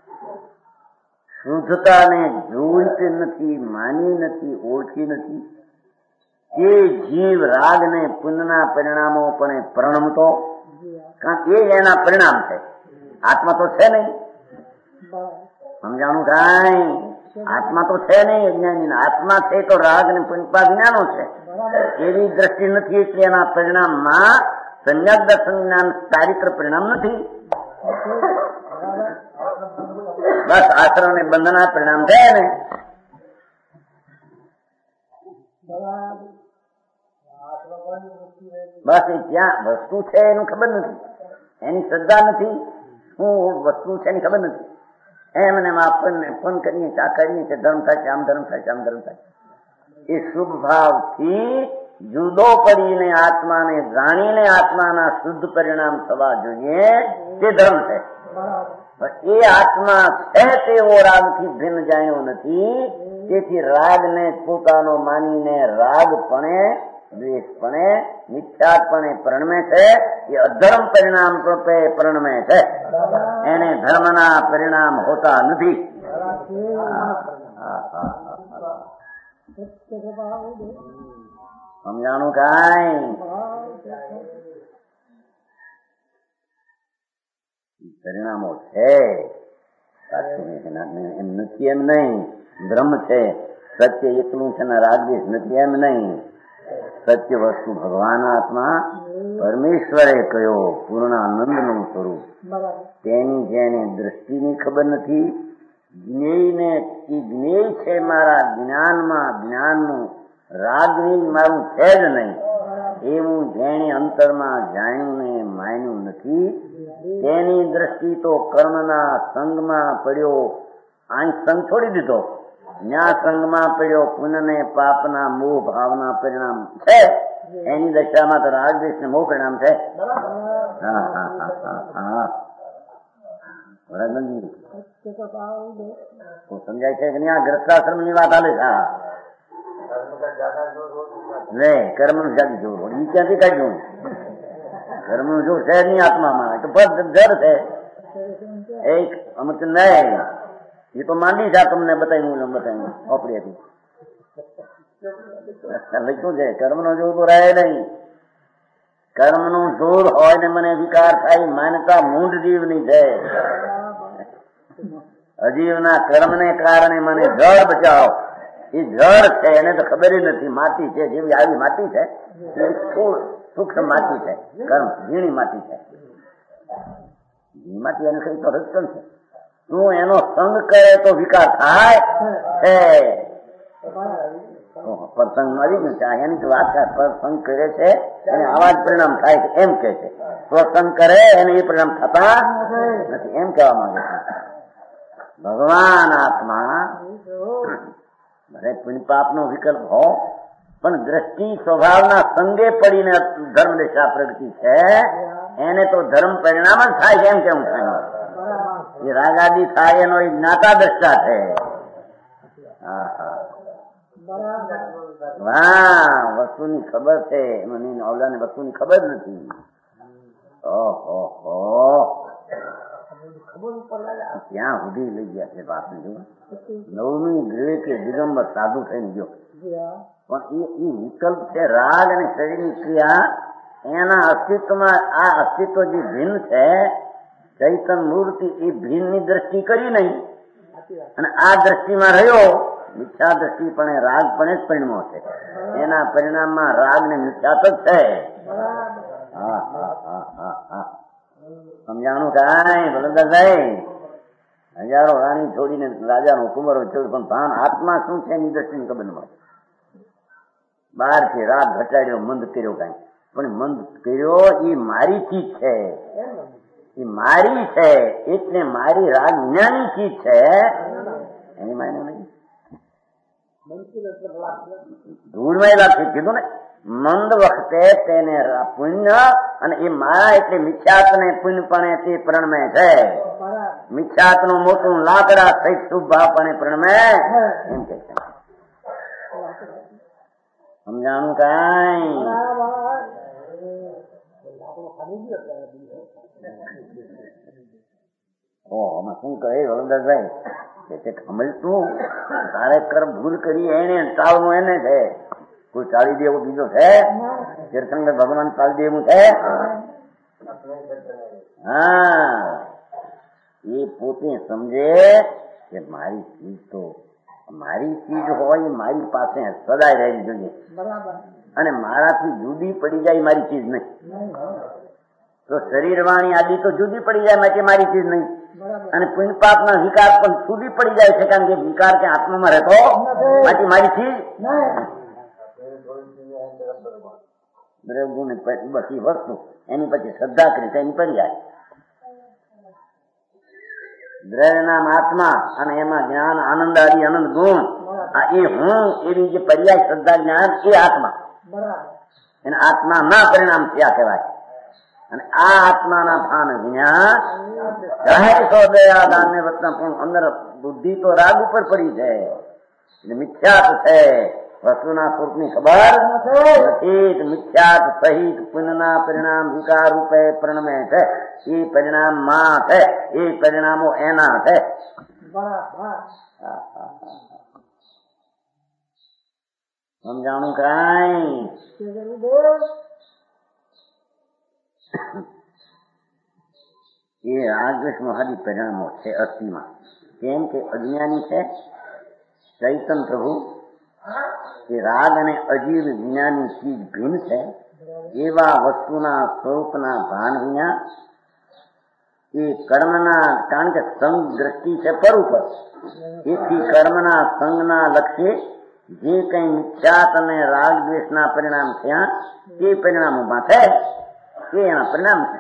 B: શુદ્ધતાને જોઈ નથી, માની નથી, ઓળખી નથી તે જીવ રાગ ને પુણ્યના પરિણામો પણ પરણમતો, કારણ એ એના પરિણામ છે, આત્મા તો છે નહીં. સમજાણું કાંઈ? આત્મા તો છે નહીં અજ્ઞાની, આત્મા છે તો રાગ ને પુણ્યપાપ જ્ઞાનો છે એવી દ્રષ્ટિ નથી એટલે એના પરિણામમાં સમ્યક દર્શન જ્ઞાન ચારિત્ર પરિણામ નથી. બસ આશ્રમ ને બંધના પરિણામ થયા ને. બસ એ ક્યાં વસ્તુ છે એનું ખબર નથી, એની શ્રદ્ધા નથી, શું વસ્તુ છે એની ખબર નથી. એમને આપણને ફોન કરીએ આ કરીએ છે, ધર્મ થાય છે, આમ ધર્મ થાય છે, આમ ધર્મ થાય. એ શુભ ભાવથી જુદો પડીને આત્માને જાણીને આત્માના શુદ્ધ પરિણામ થવા જોઈએ, તે ધર્મ છે. એ આત્મા છે તેવો રાગથી ભિન્ન જાણ્યો નથી. તેથી રાગને પોતાનો માનીને રાગપણે દ્વેષપણે મિથ્યાપણે પરિણમે છે. એ અધર્મ પરિણામ રૂપે પરિણમે છે. એને ધર્મના પરિણામ હોતા નથી. સમજાણું કાંઈ? પરિણામો છે, એમ નથી એમ નહીં. બ્રહ્મ છે, સત્ય એકલું છે ને રાગદેશ નથી એમ નહીં. સત્ય વસ્તુ ભગવાન આત્મા પરમેશ્વરે કયો પૂર્ણાનંદનું સ્વરૂપ. તેની જેને દ્રષ્ટિની ખબર નથી, જ્ઞેયને એ જ્ઞેય છે મારા જ્ઞાનમાં, જ્ઞાનનું રાગની મારું છે જ નહીં એવું જેણે અંતરમાં જાણ્યું ને માન્યું નથી, તેની દ્રષ્ટિ તો કર્મના સંગમાં પડ્યો. આ સંગ છોડી દીધો, ન્યા સંગમાં પડ્યો. પુણ્યને પાપના મોહ ભાવના પરિણામ છે. એની દશામાં તો રાગદ્વેષ ને મોહ પરિણામ છે. હા હા હા હા હા સમજાય છે કે નહીં? આ ગ્રસ્તાશ્રમ ની વાત હાલે છે. કર્મ નું જાતિ જોર એ ક્યાંથી કાઢ્યું? કર્મ નું જોર છે નહીં આત્મામાં, તો બસ જર છે. એક અમુક નહીં, એ તો માંડી છે. તમને બતાવ્યું ઓપડી હતી લખ્યું છે. કર્મ નો જોર તો રહે નહીં. કર્મ નું જોર હોય ને મને વિકાર થાય, માન્યતા મૂંઢ જીવની છે. અજીવના કર્મ ને કારણે મને જળ બચાવ. એ જળ છે, એને તો ખબર નથી. માટી છે, જેવી આવી માટી છે, સૂક્ષ્મ માટી છે. કર્મ ઝીણી માટી છે. ઝીણી માટી એને કઈ તો રચન છે. તું એનો સંગ કરે તો વિકાર થાય છે. પ્રસંગ મરી ગયું છે એની તો વાત. પ્રસંગ કરે છે એને આવા જ પરિણામ થાય છે એમ કે છે. પ્રસંગ કરે એને એ પરિણામ થતા નથી એમ કહેવા માંગે છે. ભગવાન આત્મા ભલે પુણ્ય પાપ નો વિકલ્પ હો, પણ દ્રષ્ટિ સ્વભાવના સંગે પડીને ધર્મ દિશા પ્રગતિ છે. એને તો ધર્મ પરિણામ જ થાય છે એમ કેવું છે. એ રાગાદી થાય એનો એ જ્ઞાતા દ્રષ્ટા છે. હા વસ્તુની ખબર છે, ઓલાને વસ્તુની ખબર નથી. ત્યાં સુધી લઈ ગયા છે વાત. નવમી ગ્રહ કે દિગંબર સાધુ થઈને ગયો, પણ એ વિકલ્પ છે રાગ અને શરીરની ક્રિયા. એના અસ્તિત્વમાં આ અસ્તિત્વ જે ભિન્ન છે, ચૈતન મૂર્તિ, એ ભિન્ન ની દ્રષ્ટિ કરી નહીં અને આ દ્રષ્ટિમાં રહ્યો. મિથ્યા દ્રષ્ટિ પણ રાગ પણ જ પરિણમો છે. એના પરિણામમાં રાગ ને મિથ્યાત જ છે. હા હા હા હા હા સમજાણું કાંઈ? બલદાભાઈ હજારો રાણી છોડીને રાજાનો કુંવરો છોડ, પણ ભાન આત્મા શું છે એની દ્રષ્ટિની ખબર ન મળે. બહાર છે રાગ ઘટાડ્યો, મંદ કર્યો કાંઈ, પણ મંદ કર્યો એ મારી ચીજ છે. એ મારી છે એટલે મારી રાગ જ્ઞાની ચીજ છે. એની માને નહીં ધૂળમાં લાગશે કીધું ને. મંદ વખતે તેને પુણ્ય અને એ મારા એટલે મિથ્યાત ને પુણ્યપણે તે પ્રણમે છે. મિથ્યાત નું મોટું લાકડા સહિત શુભ ભાવપણે પ્રણમે એમ કે છે. સમજાણું કાંઈ? આમાં શું કહે વલંદાસભાઈ કે સમજતું તારે કર્મ ભૂલ કરી એને ટાળવું એને છે. કોઈ ટાળી દે એવું બીજો છે? તીર્થંકર ભગવાન ટાળી દે એવું છે? હા એ પોતે સમજે કે મારી ચીજ તો મારી ચીજ હોય, મારી પાસે સદાય રહેવી જોઈએ અને મારાથી જુદી પડી જાય મારી ચીજ નહીં. તો શરીર વાણી આદિ તો જુદી પડી જાય, માટે મારી ચીજ નહીં. અને પુણ્ય પાપના વિકાર પણ જુદી પડી જાય છે, કારણ કે વિકાર કે આત્મામાં રહેતો માટે મારી ચીજ દ્રવ્ય બધી વસ્તુ એની પછી શ્રદ્ધા કરી તો એની પડી જાય. દ્રવ્ય નામ આત્મા અને એમાં જ્ઞાન આનંદ આદિ અનંત ગુણ, આ એ હું એવી જે પર્યાય શ્રદ્ધા જ્ઞાન એ આત્મા, એને આત્મા ના પરિણામ થયા કહેવાય. અને આ આત્માના ભાન વિના દયાદાન ને વતન પણ અંદર બુદ્ધિ તો રાગ ઉપર પડી છે, એટલે મિથ્યાત છે, વસ્તુના સ્વરૂપની ખબર નથી. મિથ્યાત સહિત પુણ્યના પરિણામ વિકાર રૂપે પરિણમે છે, એ પરિણામ માં છે, એ પરિણામો એના છે. સમજાણું કાંઈ? એ રાગદ્વેષ મહાદી પરિણામો છે અસ્થિમાં. કેમ કે અજ્ઞાની છે ચૈતન પ્રભુ, એ રાગ અને અજીવ વિજ્ઞાની ચીજ ભિન્ન છે, એવા વસ્તુના સ્વરૂપના ભાન વિના એ કર્મના, કારણ કે સંગ દ્રષ્ટિ છે પર ઉપર, એથી કર્મના સંગના લક્ષ્ય જે કઈ મિથ્યાત અને રાગ દ્વેષના પરિણામ થયા એ પરિણામોમાં છે, એ એના પરિણામ છે.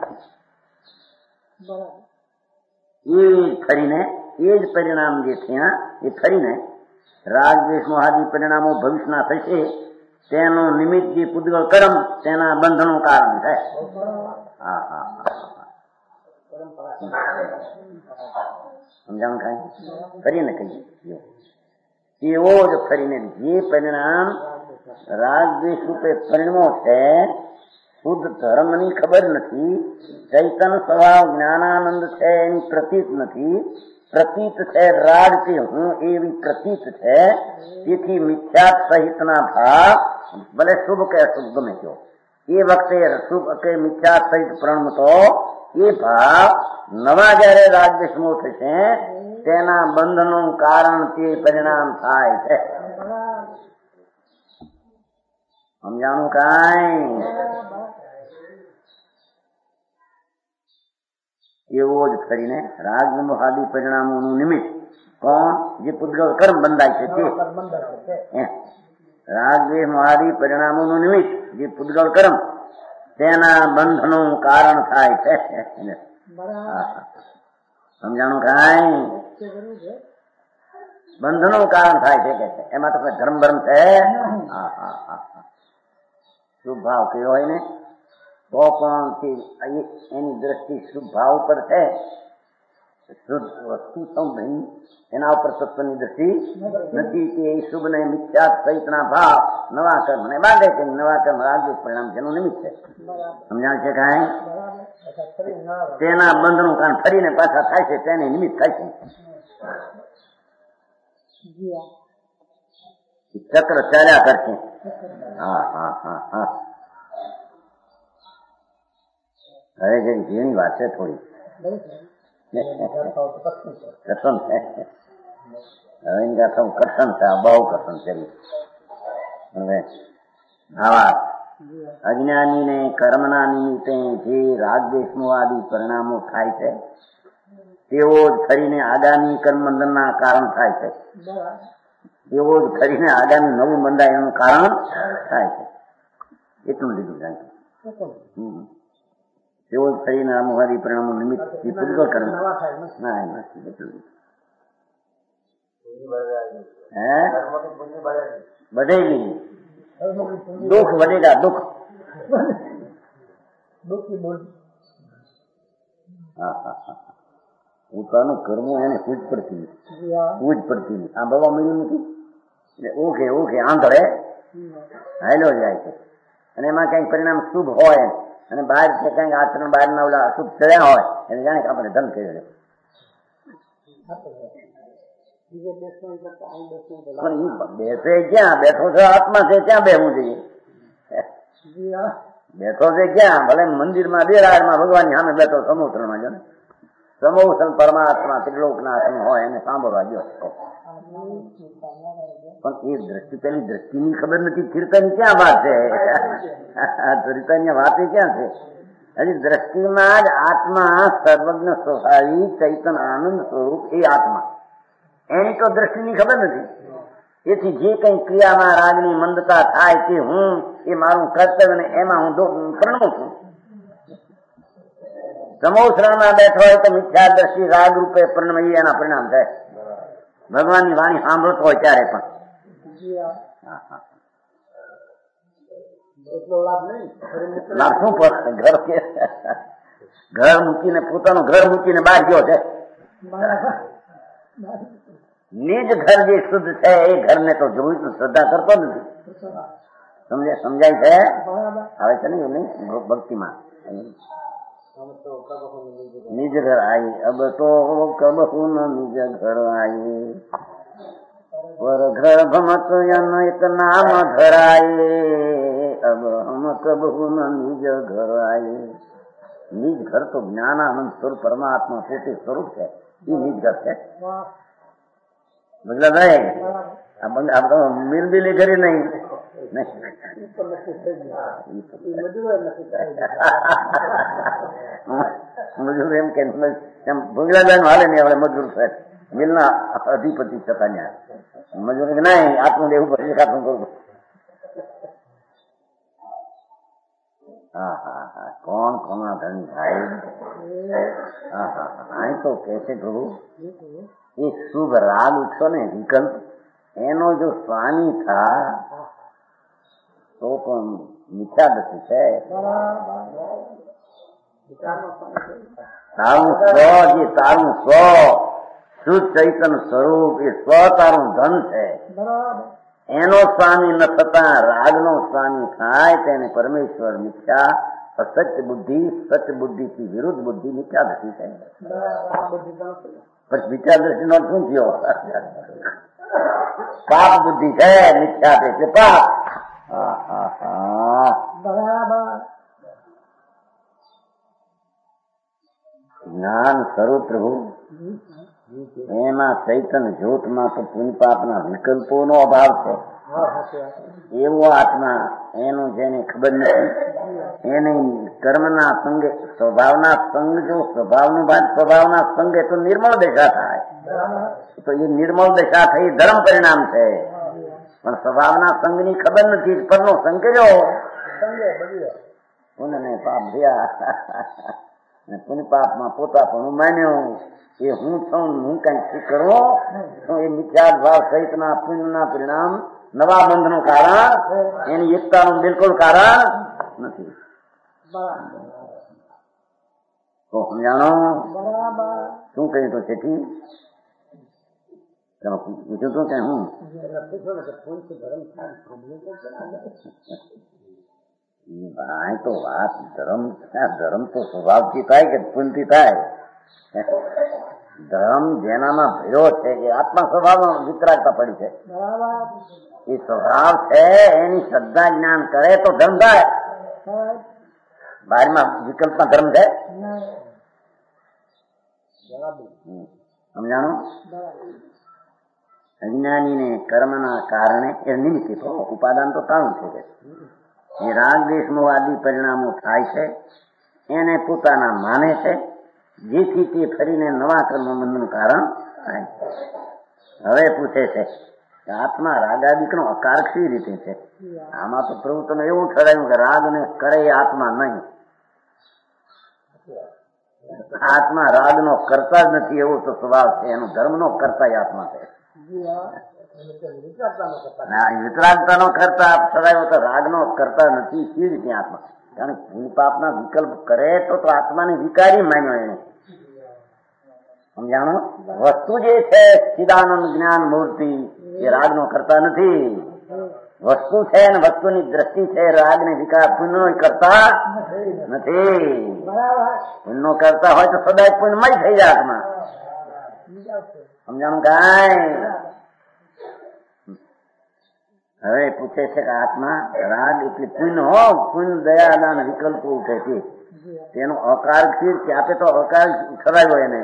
B: એ ફરીને એ જ પરિણામ જે થયા એ ફરીને રાગ દ્વેષ મોહાદી પરિણામો ભવિષ્યના થશે, તેનું નિમિત્ત જે પૂતગલ કર્મ તેના બંધનું કારણ છે. સમજાવું કાંઈ? ફરીને કહીએ એવો જ ફરીને જે પરિણામ રાગ દ્વેષ રૂપે પરિણમો છે, શુદ્ધ ધર્મની ખબર નથી, ચૈતન સ્વભાવ જ્ઞાનાનંદ છે એની પ્રતીત નથી, પ્રતીત છે રાગ કે હું એવી પ્રતીત છે, તેથી મિથ્યાત સહિતના ભાવ ભલે શુભ કે અશુભ ગમે તેઓ એ વખતે શુભ કે મિથ્યાત સહિત પ્રણમતો એ ભાવ નવા જયારે રાગદ્વેષમો થશે તેના બંધનું કારણ તે પરિણામ થાય છે. સમજાણું કાંઈ? એવો જ કરીને રાગ મોહાદી પરિણામોનું નિમિત્ત કોણ? જે પૂતગલ કર્મ બંધાય છે તે. રાગ દ્વેષ મોહાદી પરિણામોનું નિમિત્ત જે પૂતગલ કર્મ તેના બંધનું કારણ થાય છે. સમજાણું કાંઈ? બંધનું કારણ થાય છે કે એમાં તો કઈ ધર્મ ધર્મ છે? શુભ ભાવ કયો હોય ને તો પણ એની દ્રષ્ટિ શુભ ભાવ ઉપર છે, શુદ્ધ વસ્તુ સંભળી એના ઉપર સત્વની દ્રષ્ટિ નથી, કે એ શુભ ને મિથ્યાત સહિતના ભાવ નવા કર્મ ને બાંધે છે. નવા કર્મ રાગદ્વેષ પરિણામ જેનું નિમિત્ત છે. સમજાણ છે કાંઈ? તેના બંધનું કારણ ફરીને પાછા થાય છે, તેને નિમિત્ત થાય છે. ચક્ર ચાલ્યા કરશે. હવે જેની જેની વાત છે થોડી કથન છે, હવે કથન છે, બહુ કથન છે. હવે આવા અજ્ઞાની ને કર્મના નિમિત્તે જે રાગદ્વેષનો આદિ પરિણામો થાય છે તેવો જ ફરીને આગામી કર્મ બંધનના કારણ થાય છે, તેવો જ ફરીને આગામી નવું બંધાય એનું કારણ થાય છે. એટલું લીધું જાય તેવો જ ફરીને આ મોહાદી પરિણામો નિમિત્ત જે પૂતગલ કર્મ ના નથી એટલું बढ़ेगी, दुख बढ़ेगा, दुख. પોતાનું કર્મ એને પૂજ પડતી નથી. આ બાબા મળ્યું નથી ઓકે ઓકે આંધળે હાલો જાય છે. અને એમાં કઈક પરિણામ શુભ હોય અને બહાર છે કઈક આચરણ બહાર ના ઓલા અશુભ ચડ્યા હોય એને જાણે કે આપણે ધન કહી દે. બેસે ક્યાં? બેઠો છે આત્મા છે, ક્યાં બેહવું જોઈએ? બેઠો છે ક્યાં? ભલે મંદિરમાં બેરાડમાં ભગવાનની સામે બેઠો સમુદ્રમાં જો ને સમૂહ પરમાત્મા ત્રિલોકનાથ હોય એને સાંભળવા જો. પણ એ દ્રષ્ટિ પેલી દ્રષ્ટિની ખબર નથી. કીર્તન ક્યાં વાત છે? કીર્તન વાત ક્યાં છે? હજી દ્રષ્ટિમાં જ આત્મા સર્વજ્ઞ સ્વભાવી ચૈતન આનંદ સ્વરૂપ એ આત્મા, એની તો દ્રષ્ટિની ખબર નથી. તેથી જે કઈ ક્રિયામાં રાગની મંદતા થાય તે હું, એ મારું કર્તવ્ય ને એમાં હું પ્રણવું છું. સમોસરમાં બેઠો હોય તો મિથ્યા દ્રષ્ટિ રાગ રૂપે પ્રણમયી એના પરિણામ થાય. ભગવાનની વાણી સાંભળતો હોય ત્યારે પણ લાભ શું પડે? ઘર મૂકીને પોતાનું ઘર મૂકીને બહાર ગયો છે. નિજ ઘર જે શુદ્ધ છે એ ઘરને તો જોઈ શ્રદ્ધા કરતો નથી. સમજાય છે? આવે છે ને એમની ભક્તિમાં નિજ ઘર આઈ અબ તો કબહુ ન નિજ ઘર આઈ પર ઘર ભમત એક નામ ધરાય અબ હમ કબહુ ન નિજ ઘર આઈ. નિજ ઘર તો જ્ઞાનાનંદ સ્વરૂપ પરમાત્મા પોતે સ્વરૂપ છે, એ નિજ ઘર છે. મતલબ મિલબિલી કરી નહીં. મજૂર એમ કે ભોગલાદાન હાલે ને આપણે મજૂર છે, મિલના અધિપતિ છતાં ત્યાં મજૂર નહીં આત્મ દેવું પછી આત્મ કરવું. હા હા હા, કોણ કોના ધન થાય? હા હા હા, તો કે છે પ્રભુ એ શુભ રાગ ઉઠો ને વિકલ્પ, એનો જો સ્વામી થા તો પણ મિથ્યા દશી છે. તારું સ્વ, જે તારું સ્વ શુદ્ધ ચૈતન સ્વરૂપ એ સ્વ તારું ધન છે. એનો સ્વામી ન થતા રાગનો સ્વામી થાય તેને પરમેશ્વર મિથ્યા અસત્ય બુદ્ધિ, સત્ય બુદ્ધિ થી વિરુદ્ધ બુદ્ધિ મિથ્યા દશી છે. પછી મિથ્યા દ્રષ્ટિ નો શું થયો? પાપ બુદ્ધિ છે, મિથ્યા એટલે પાપ. જ્ઞાન સ્વરૂપ પ્રભુ એમાં ચૈતન જ્યોતમાં તો પુણ્ય પાપના વિકલ્પોનો અભાવ છે. એવો આત્મા એનું જેને ખબર નથી, એને કર્મના સંગે સ્વભાવના સંગ, જો સ્વભાવનું બાદ સ્વભાવના સંગે તો નિર્મળ દશા થાય, તો એ નિર્મળ દશા થઈ ધર્મ પરિણામ છે. પણ સ્વભાવના સંગની ખબર નથી, પરનો સંગ કર્યો પુણ્યને પાપ થયા, પુણ્ય પાપમાં પોતા પણ માન્યો એ હું છું, હું કઈ કરો તો એ મિથ્યા ભાવ સહિતના પુણ્યના પરિણામ નવા બંધનું કારણ, એની એકતાનું બિલકુલ કારણ નથી. તો સમજાણો શું કહ્યું તો છેઠી પૂછ્યું તો કે હું ભાઈ તો વાત ધર્મ તો સ્વભાવથી થાય કે પુણ્યથી થાય? ધર્મ જેનામાં ભયો છે એ આત્મા સ્વભાવમાં વિતરાગતા પડી છે. એ સ્વભાવ છે, એની શ્રદ્ધા જ્ઞાન કરે તો ધર્મ થાય. બહારમાં વિકલ્પમાં ધર્મ છે. સમજાણો? અજ્ઞાનીને કર્મના કારણે એ નિમિત્ત તો ઉપાદાન તો તાણું છે. એ રાગ દેશમાં આદિ પરિણામો થાય છે, એને પોતાના માને છે, જેથી તે ફરીને નવા કર્મ બંધનું કારણ થાય. હવે પૂછે છે કે આત્મા રાગાદિકનો અકારક શી રીતે છે? આમાં તો પ્રભુ તમે એવું ઠરાવ્યું કે રાગ ને કરે એ આત્મા નહીં. આત્મા રાગનો કરતા જ નથી એવો તો સ્વભાવ છે, એનો ધર્મનો કરતા એ આત્મા છે. વિતરાગતા નો કરતા ઠરાવ્યો તો રાગનો કરતા નથી સી રીતે આત્મા? કારણ પુણ્ય પાપના વિકલ્પ કરે તો આત્માને વિકારી માન્યો એને. સમજાણો? વસ્તુ જે છે ચિદાનંદ જ્ઞાન મૂર્તિ એ રાગનો કરતા નથી. વસ્તુ છે ને વસ્તુની દ્રષ્ટિ છે, રાગને વિકાર પુણ્ય કરતા નથી. પુણ્ય કરતા હોય તો સદાય પુણ્યમય થઈ જાય આત્મા. સમજાણું કાંઈ? હવે પૂછે છે કે આત્મા રાગ એટલે પુણ્ય હો, પુણ્ય દયાદાન વિકલ્પો ઉઠે છે, તેનો અકાર છે આપે તો અકાર ઠરાવ્યો એને,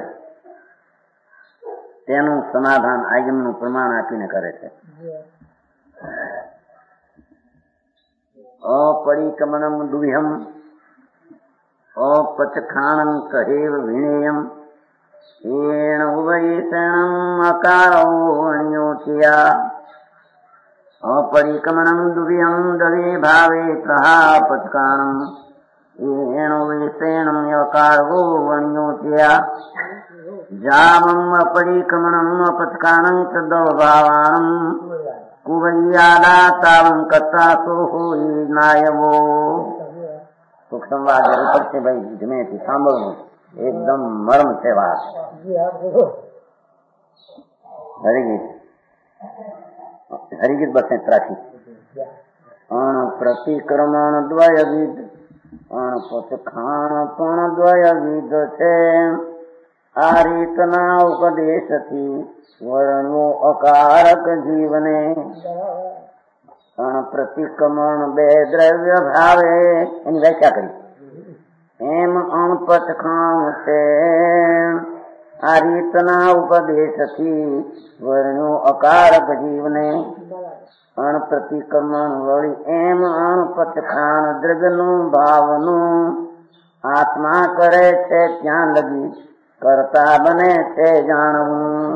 B: તેનું સમાધાન આગમનું પ્રમાણ આપીને કરે છે. અપરિકમનમ દુહ્યમ अपचखाणं कहेव विनेयम् येण उभयेषणम् अकारो वण्योचया अपरिकमनं दुर्यं दवे भावे प्रहापचखाणम् येण उभयेषणम् अकारो वण्योचया जामम् अपरिकमनम् अपचखाणं च दवभावाणम् कुवैयादा तावं कत्तासो होई नायवो। सूक्ष्म बात ऊपर से भाई धीमे थी सांभळो एकदम मर्म से बात हरिगीत बसे प्राची अण प्रतिक्रमण द्वयविध अण पचखाण पण द्वयविध छे आ રીતના ઉપદેશથી વર્ણો અકારક જીવને અણ પ્રતિક્રમણ બે દ્રવ્ય ભાવે એની વ્યાખ્યા કરી એમ અણપચખાણ છે આ રીતના ઉપદેશથી વર્ણો અકારક જીવને અણ પ્રતિક્રમણ વળી એમ અણપચખાણ દ્રવ્યનું ભાવનું આત્મા કરે છે ત્યાં લગી કરતા બને છે જાણવું।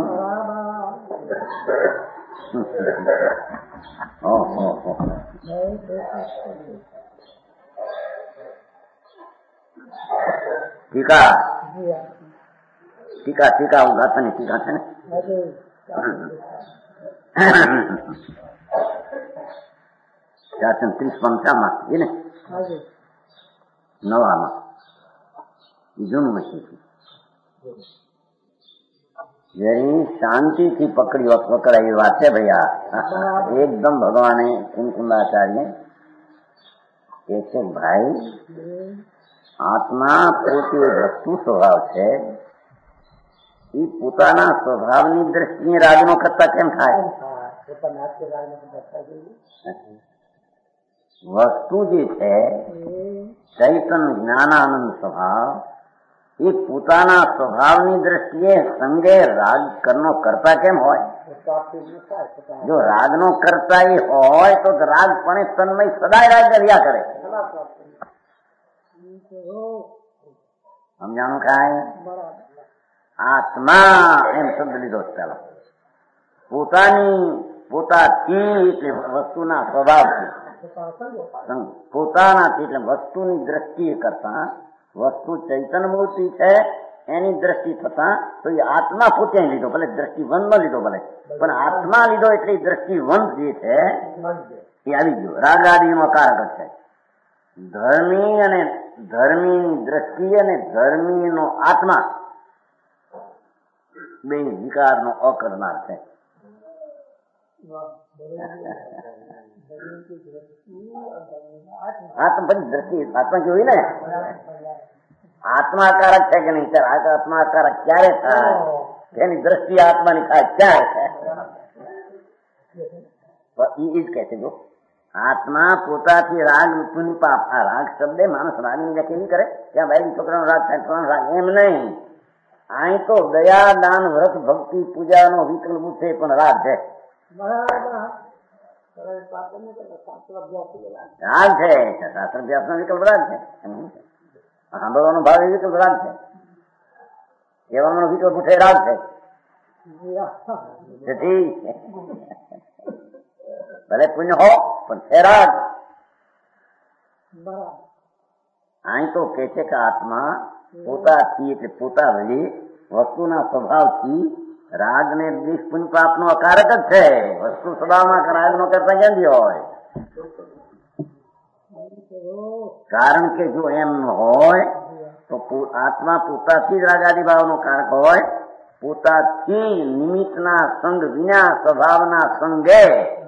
B: ટીકા ટીકા ટીકા ઉગાતાની ટીકા છે ને ચારસો 30 એ ને નવામાં જૂનું મશીન जरी शांति थी पकड़ाई बात है भैया एकदम भगवान कुंकुंदाचार्य भाई आत्मा पोते वस्तु स्वभाव है पोताना स्वभावनी दृष्टिए रागनो करता केम थाय वस्तु जे है चैतन्य ज्ञानानंद स्वभाव ये पोताना स्वभावनी दृष्टिए संगे राग करनो करता केम होय जो रागनो करता ही होय तो राग पण तन्मय सदाय राग કર્યા करे समझाणो काय आत्मा एम शब्द લીધો ચાલો પોતાથી એટલે વસ્તુના સ્વભાવથી પોતાનાથી એટલે વસ્તુની દ્રષ્ટિએ કરતા वस्तु चैतन्य मूर्ति है एनी दृष्टि थता तो ये आत्मा पोते लीधो भले दृष्टिवंत न लीधो भले पण आत्मा लीधो એટલે दृष्टिवंत जे છે એ આવી ગયો રાગ આદિનો કારક છે ધર્મીની દ્રષ્ટિ અને ધર્મીનો આત્મા બે વિકારનો અકરનાર છે આત્મા બધી દ્રષ્ટિ આત્મા જોઈ ને આત્માકારક છે કે નહીં ત્યારે આત્માકારક ક્યારે થાય એની દ્રષ્ટિ આત્માની થાય ક્યારે એ જ કહે છે જો આત્મા પોતાથી રાગ પુણ્ય પાપ આ રાગ શબ્દે માણસ રાગની વ્યાખ્યા નહીં કરે ત્યાં ભાઈ છોકરાનો રાગ થાય છોકરાનો રાગ એમ નહીં અહીં તો દયા દાન વ્રત ભક્તિ પૂજાનો વિકલ્પ છે પણ રાગ છે રાગ છે શાસ્ત્ર અભ્યાસ નો વિકલ્પ રાગ છે સાંભળવાનો ભાવ એ વિકલ્પ રાગ છે કહેવાનો વિકલ્પ છે રાગ છે ભલે પુણ્ય હો પણ છે રાગ અહીં તો કે છે કે આત્મા પોતાથી એટલે પોતા વળી વસ્તુના સ્વભાવથી રાગ ને દ્વેષ પુણ્ય પાપ નો અકારક જ છે વસ્તુ સ્વભાવમાં રાગ નો કરતા ક્યાંથી હોય કારણ કે જો એમ હોય તો આત્મા પોતાથી જ રાગાદી ભાવ નો કારક હોય પોતાથી નિમિત્તના સંગ વિના સ્વભાવના સંગે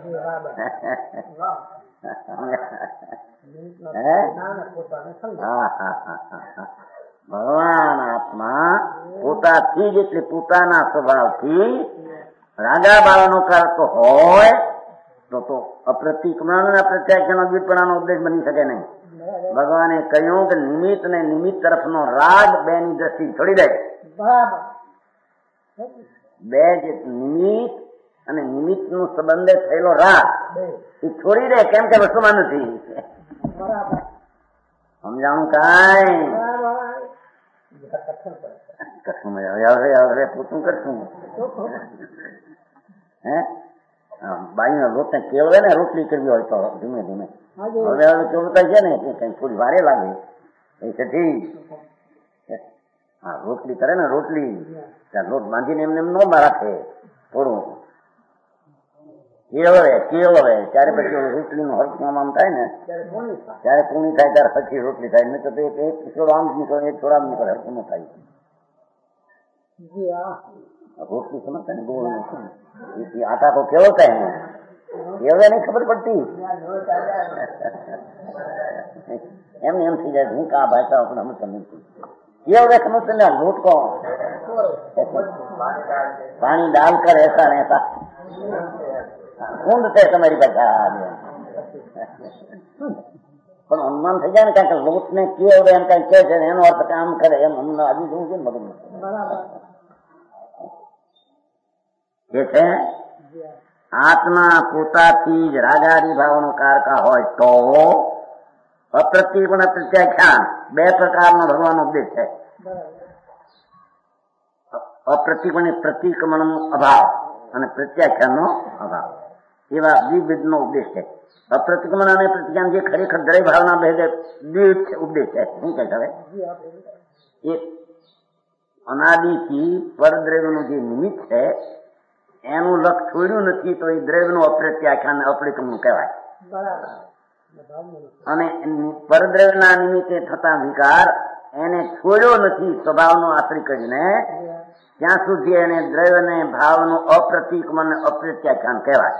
B: ભગવાન આત્મા પોતાથી જ એટલે પોતાના સ્વભાવથી રાગા ભાવનો કારક હોય તો અપ્રતિક્રમણ પ્રત્યાખ્યાનો દ્વિપણાનો ઉપદેશ બની શકે નહીં ભગવાને કહ્યું કે નિમિત્ત ને નિમિત્ત તરફનો રાગ બે ની દ્રષ્ટિ છોડી દે બે જે નિમિત્ત અને નિમિત્ત નું સંબંધે થયેલો રાગ એ છોડી દે કેમ કે વસ્તુમાં નથી સમજાણું કાંઈ કઠણ પૂછું કરશું હે બાઈના લોટને કેળવે ને રોટલી કરવી હોય તો ધીમે ધીમે હવે કેવડતા છે ને કઈ થોડી વારે લાગે એ ઠીક હા રોટલી કરે ને રોટલી ત્યાં લોટ બાંધીને એમને એમ ન રાખે થોડું કેળવે ત્યારે પછી રોટલીનું હરકમાં આમ થાય ને ત્યારે પૂણી થાય ત્યારે પછી રોટલી થાય નહીં તો એક થોડો આમ નીકળે એક થોડા આમ નીકળે હરકું થાય રોટલી સમજતા ને ગોળ આટા તો કેવો થાય ને કેળવે નહીં ખબર પડતી એમને એમ થઈ જાય હું કા ભાઈ આપણે અમે સમજતું કેળવે સમજते ना लोट को पानी डालकर ऐसा ને ऐसा ઊંઘ છે તમારી પાસે પણ અનુમાન થઈ જાય ને કારણ કે લોટ ને કેળવે એમ કઈ કે છે એનો અર્થ કામ કરે એમ અમને આવી જવું છે ને મગજમાં જે છે આત્મા પોતાથી જ રાગાદી ભાવનો કારકા હોય તો અપ્રતિપણ પ્રત્યાખ્યાન બે પ્રકારનો ભગવાન ઉપદેશ છે અપ્રતિપણ પ્રતિક્રમણ અભાવ અને પ્રત્યાખ્યાનનો અભાવ એવા દ્વિવિધનો ઉપદેશ છે અપ્રતિક્રમણ અને પ્રતિક્રમણ જે ખરેખર દ્રય ભાવના ભેદે દ્વિવિધ ઉપદેશ છે શું કહે હવે એ અનાદિથી પરદ્રવ્યનું જે નિમિત્ત છે એનું લક્ષ છોડ્યું નથી તો એ દ્રવ્યનું અપ્રત્યાખ્યાન અપ્રતિક્રમણ કહેવાય અને પરદ્રવ્યના નિમિત્તે થતા વિકાર એને છોડ્યો નથી સ્વભાવનો આશ્રય કરીને ત્યાં સુધી એને દ્રવ્યને ભાવનું અપ્રતિક્રમણ અપ્રત્યાખ્યાન કહેવાય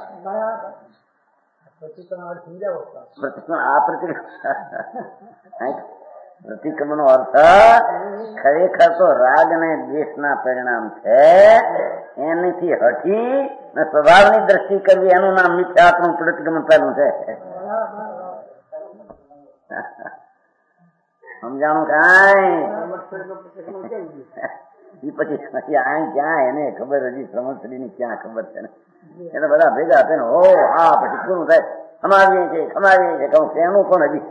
B: પ્રતિક્રમણ નો અર્થ ખરેખર તો રાગ અને દ્વેષના પરિણામ છે એનાથી હટી ને સ્વભાવની દ્રષ્ટિ કરવી એનું નામ મિથ્યાત્મક પ્રતિક્રમણ પહેલું છે સમજાણું કઈ પછી આ ક્યાં એને ખબર હજી સમજડી ની ક્યાં ખબર છે ને એને બધા ભેગા થઈને હો હા પછી પૂરું થાય ખમાવીએ છીએ કહું એનું પણ હજી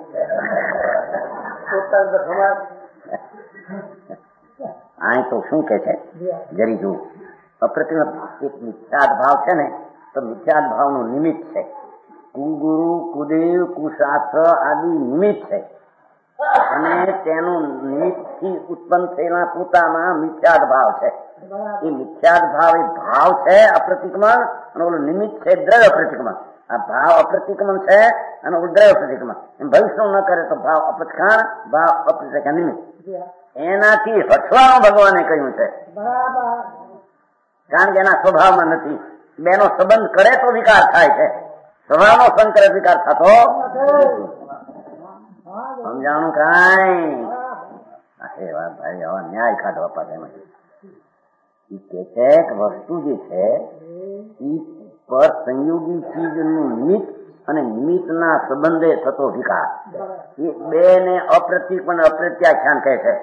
B: આ તો શું કે છે જરી જુઓ અપ્રતિમ એક મિથ્યાદ ભાવ છે ને તો મિથ્યાદ ભાવ નું નિમિત્ત છે કુગુરુ કુદેવ કુશાસ્ત્ર આદિ નિમિત્ત છે અને તેનું નિમિત્તથી ઉત્પન્ન થયેલા પોતામાં મિથ્યાદ ભાવ છે એ મિથ્યાદ ભાવ એ ભાવ છે અપ્રતિક્રમણ અને ઓલું નિમિત્ત છે દ્રવ્ય પ્રતિક્રમણ આ ભાવ અપ્રતિક્રમણ છે અને દ્રવ્ય પ્રતિક્રમણ એમ ભવિષ્ય ન કરે તો ભાવ અપસ્ખાન ભાવ અપ્રતિક્રમણ નિમિત્ત એનાથી હટવાનું ભગવાને કહ્યું છે કારણ કે એના સ્વભાવમાં નથી બેનો સંબંધ કરે તો વિકાર થાય છે સ્વભાવનો સંગ કરે વિકાર થતો સમજાણું કઈ વાત ભાઈ હવે ન્યાય કાઢવા પાસે એ કે છે કે વસ્તુ જે છે એ પર સંયોગી ચીજનું નિમિત્ત અને નિમિત્તના સંબંધે થતો વિકાર એ બે ને અપ્રતિક્રમણ અપ્રત્યાખ્યાન કહે છે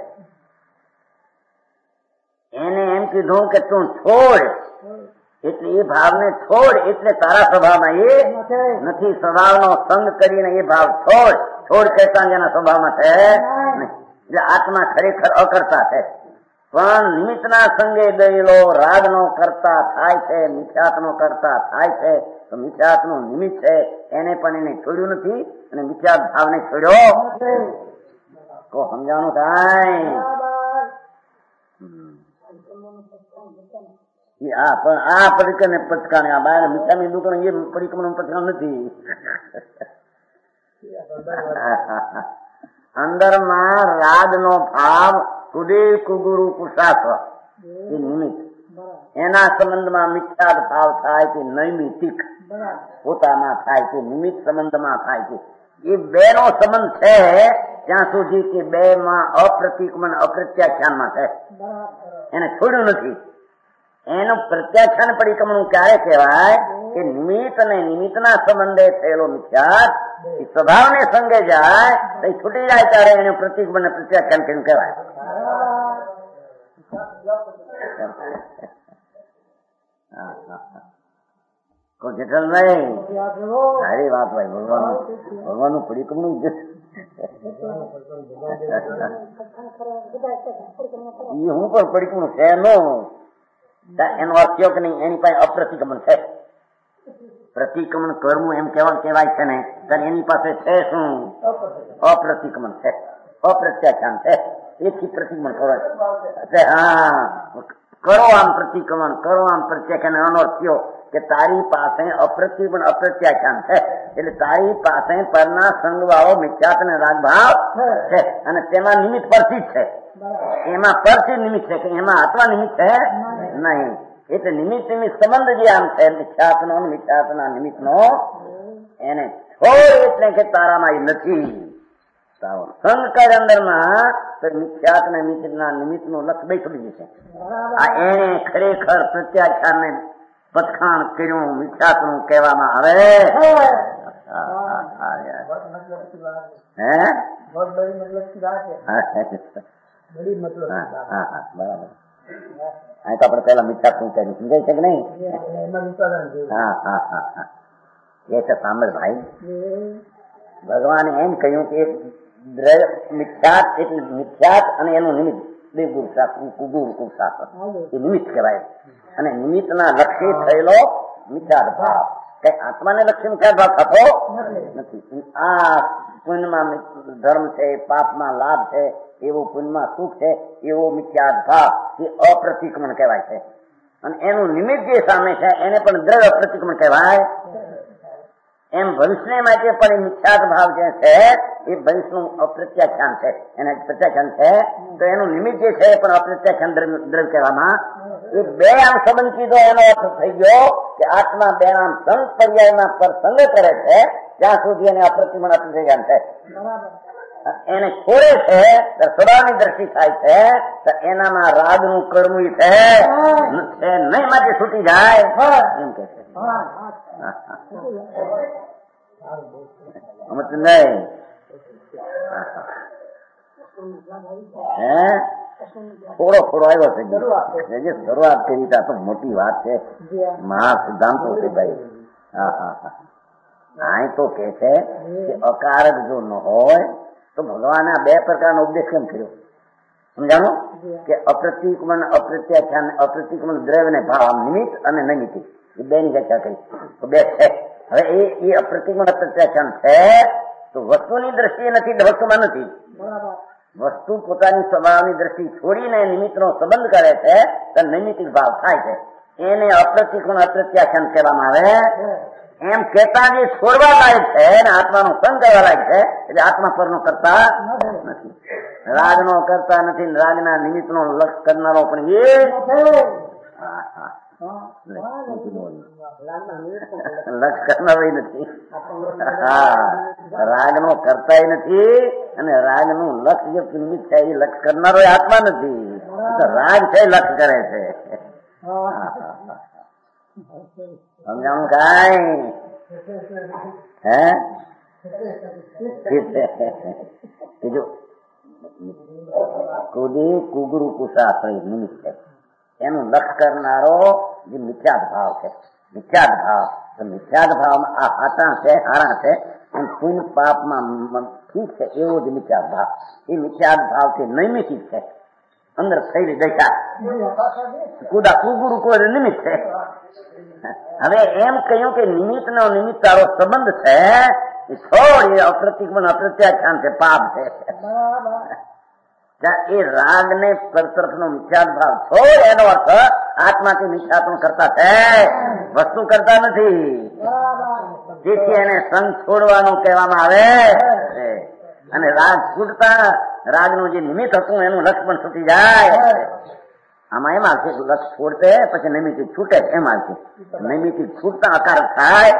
B: એને એમ કીધું કે તું છોડ એટલે એ ભાવને છોડ એટલે તારા સ્વભાવમાં એ નથી સ્વભાવનો સંગ કરીને એ ભાવ છોડ કહેતા જેના સ્વભાવમાં છે એટલે આત્મા ખરેખર અકર્તા છે પણ નિમિત્તના સંગે ગયેલો રાગનો કરતા થાય છે મિથ્યાત્નો કરતા થાય છે તો મિથ્યાત્નું નિમિત્ત છે એને પણ એને છોડ્યું નથી અને મિથ્યાત ભાવને છોડ્યો તો સમજાણું થાય પણ આ પરિક્રમ પચકાને આ બહાર મીઠાની દુકાન એ પરિક્રમણ પચકાણ નથી અંદરમાં રાગનો ભાવ કુદેવ કુગુરુ કુશાસ્ત્ર એ નિમિત્ત એના સંબંધમાં મિથ્યાદ ભાવ થાય કે નૈમિતિક પોતામાં થાય કે નિમિત્ત સંબંધમાં થાય છે એ બે નો સંબંધ છે ત્યાં સુધી કે બે માં અપ્રતિક્રમણ અપ્રત્યાખ્યાનમાં છે એને છોડ્યું નથી એનું પ્રત્યાખ્યાન પરિક્રમણ ક્યારે કહેવાય કે નિમિત્ત અને નિમિત્તના સંબંધે થયેલો મિથ્યાદ એ સ્વભાવને સંગે જાય તો છૂટી જાય ત્યારે એનું પ્રતિક્રમણ પ્રત્યાખ્યાન કેમ કહેવાય જેઠલભાઈ સારી વાત ભાઈ ભગવાનનું પરિક્રમણ હું પણ પડીકું છે નો એનો અર્થ થયો કે નહીં, એની પાસે અપ્રતિક્રમણ છે. પ્રતિક્રમણ કરવું એમ કહેવાય છે ને, ત્યારે એની પાસે છે શું? અપ્રતિક્રમણ છે, અપ્રત્યાખ્યાન છે. એથી પ્રતિક્રમણ કરો. હા, કરો આમ પ્રતિક્રમણ, કરો આમ પ્રત્યાખ્યાન. એનો અર્થ થયો કે તારી પાસે અપ્રતિક્રમણ અપ્રત્યાખ્યાન છે, એટલે તારી પાસે પરના સંગવાળો મિથ્યાત્વ અને રાગભાવ છે, અને તેમાં નિમિત્ત પરથી જ છે. એમાં પરથી નિમિત્ત છે, કે એમાં આત્મા નિમિત્ત છે નહીં. એટલે નિમિત્ત સંબંધ જે આમ છે મિથ્યાત્વનો મિથ્યાત્વના નિમિત્તનો, એને છોડ એટલે કે તારામાં નથી. સંસ્કાર અંદરમાં મિથ્યાત્વ મિત્રના નિમિત્તનું લક્ષ બેસી જશે. આ એને ખરેખર પ્રત્યાખ્યાનને પતખાણ કર્યું મિથ્યાત્વનું કહેવામાં આવે. બરાબર. અહીં તો આપડે પેલા મિથ્યાત્વ કહ્યું, સમજાય છે કે નહીં? એ તો સાંભળ ભાઈ, ભગવાને એમ કહ્યું કે મિથ્યાત એટલે મિથ્યાત અને એનું નિમિત્ત બે ગુરુ શાસ્ત્ર, કુગુરુ શાસ્ત્ર એ નિમિત્ત કહેવાય. અને નિમિત્તના લક્ષી થયેલો મિથ્યાત ભાવ, કઈ આત્માને લક્ષી મિથ્યાત ભાવ થતો નથી. આ પુણ્યમાં ધર્મ છે, પાપમાં લાભ છે, એવું પુણ્યમાં સુખ છે, એવો મિથ્યાત ભાવ એ અપ્રતિક્રમણ કહેવાય છે. અને એનું નિમિત્ત જે સામે છે એને પણ દ્રવ્ય પ્રતિક્રમણ કહેવાય. એમ ભવિષ્ય માટે પણ એ મિથ્યાત ભાવ જે છે એ ભવિષ્યનું અપ્રત્યાખ્યાન છે, એને પ્રત્યાખ્યાન છે. તો એનું નિમિત્ત જે છે એ પણ અપ્રત્યાખ્યાન દ્રવ્ય કહેવામાં. એ બે આમ સંબંધ કીધો, એનો અર્થ થઈ ગયો કે આત્મા બે આમ સંત પર્યાયના પર સંગ કરે છે ત્યાં સુધી એને અપ્રતિક્રમણ અપ્રત્યાખ્યાન છે. એને છોડે છે તો સ્વભાવની દ્રષ્ટિ થાય છે, તો એનામાં રાગનું કરવું છે નહીં, માટે છૂટી જાય એમ કે છે. નહીં થોડો આવ્યો છે, જે શરૂઆત કરી તો મોટી વાત છે, મહા સિદ્ધાંતો છે ભાઈ. અહીં તો કે છે કે અકારક જો ન હોય તો ભગવાને આ બે પ્રકારનો ઉપદેશ કેમ કર્યો? સમજાણો કે અપ્રતિક્રમણ અપ્રત્યાખ્યાન, અપ્રતિક્રમણ દ્રવ્ય ને ભાવ, નિમિત્ત અને નૈમિત્ત, એ બે ની વ્યાખ્યા કરી તો બે છે. હવે એ અપ્રતિક્રમણ અપ્રત્યાખ્યાન છે તો વસ્તુની દ્રષ્ટિએ નથી, વસ્તુમાં નથી. વસ્તુ પોતાની સ્વભાવની દ્રષ્ટિ છોડીને નિમિત્તનો સંબંધ કરે છે તો નૈમિત્તિક ભાવ થાય છે, એને અપ્રતિક્રમણ અપ્રત્યાખ્યાન કહેવામાં આવે. એમ કેતા જે છોડવા લાયક છે અને આત્માનો સંગ કરવા લાયક છે, એટલે આત્મા પરનો કરતા નથી, રાગનો કરતા નથી, રાગના નિમિત્તનો લક્ષ કરનારો પણ એ લક્ષ કરનારો નથી. રાગનો કરતા નથી અને રાગનું લક્ષ જે નિમિત્ત છે એ લક્ષ કરનારો આત્મા નથી, રાગ છે લક્ષ કરે છે. સમજાણું કઈ? કુગુરુ કુશાસ્ત્ર નિમિત્ત છે, એનું લક્ષ કરનારો જે મિથ્યાત ભાવ છે. મિથ્યાત ભાવ તો મિથ્યાત ભાવમાં આ હાટા છે, હારા છે, એમ પુણ્ય પાપમાં ઠીક છે એવો જ મિથ્યાત ભાવ. એ મિથ્યાત ભાવ છે નૈમિતિક છે, અંદર થયેલી દશા. કુગુરુ કોઈ નિમિત્ત છે. હવે એમ કહ્યું કે નિમિત્ત નો નિમિત્ત તારો સંબંધ છે એ છોડ, એ અપ્રતિક્રમણ અપ્રત્યાખ્યાન છે, પાપ છે. એ રાગ ને તરફ નો મિથ્યાત ભાવ છોડ, એનો અર્થ આત્માથી મિથ્યાત્વ કરતા છે, વસ્તુ કરતા નથી. જેથી એને સંગ છોડવાનું કહેવામાં આવે. અને રાગ છૂટતા રાગનું જે નિમિત્ત હતું એનું લક્ષ પણ છૂટી જાય. આમાં એમાં છે લક્ષ છોડતે પછી નૈમિતિક છૂટે, એમાં છે નૈમિતિક છૂટતા અકારક થાય.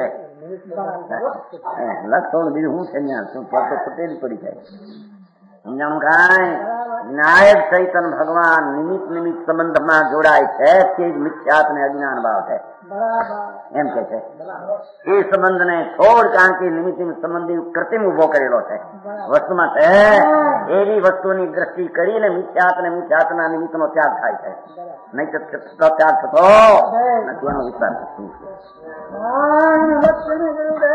B: લક્ષ થોડું બીજું હું છે ત્યાં શું છૂટેલી પડી જાય. સમજાણું કાંઈ? નાયક ચૈતન ભગવાન નિમિત્ત સંબંધમાં જોડાય છે તે જ મિથ્યાત્વ ને અજ્ઞાન ભાવ છે એમ કે છે. એ સંબંધને છોડ, કારણ કે નિમિત્ત સંબંધી કૃત્રિમ ઉભો કરેલો છે વસ્તુમાં છે, એવી વસ્તુની દ્રષ્ટિ કરીને મિથ્યાત્વના નિમિત્તનો ત્યાગ થાય છે. નહીં તો ત્યાગ થતો નથી, એનો વિસ્તાર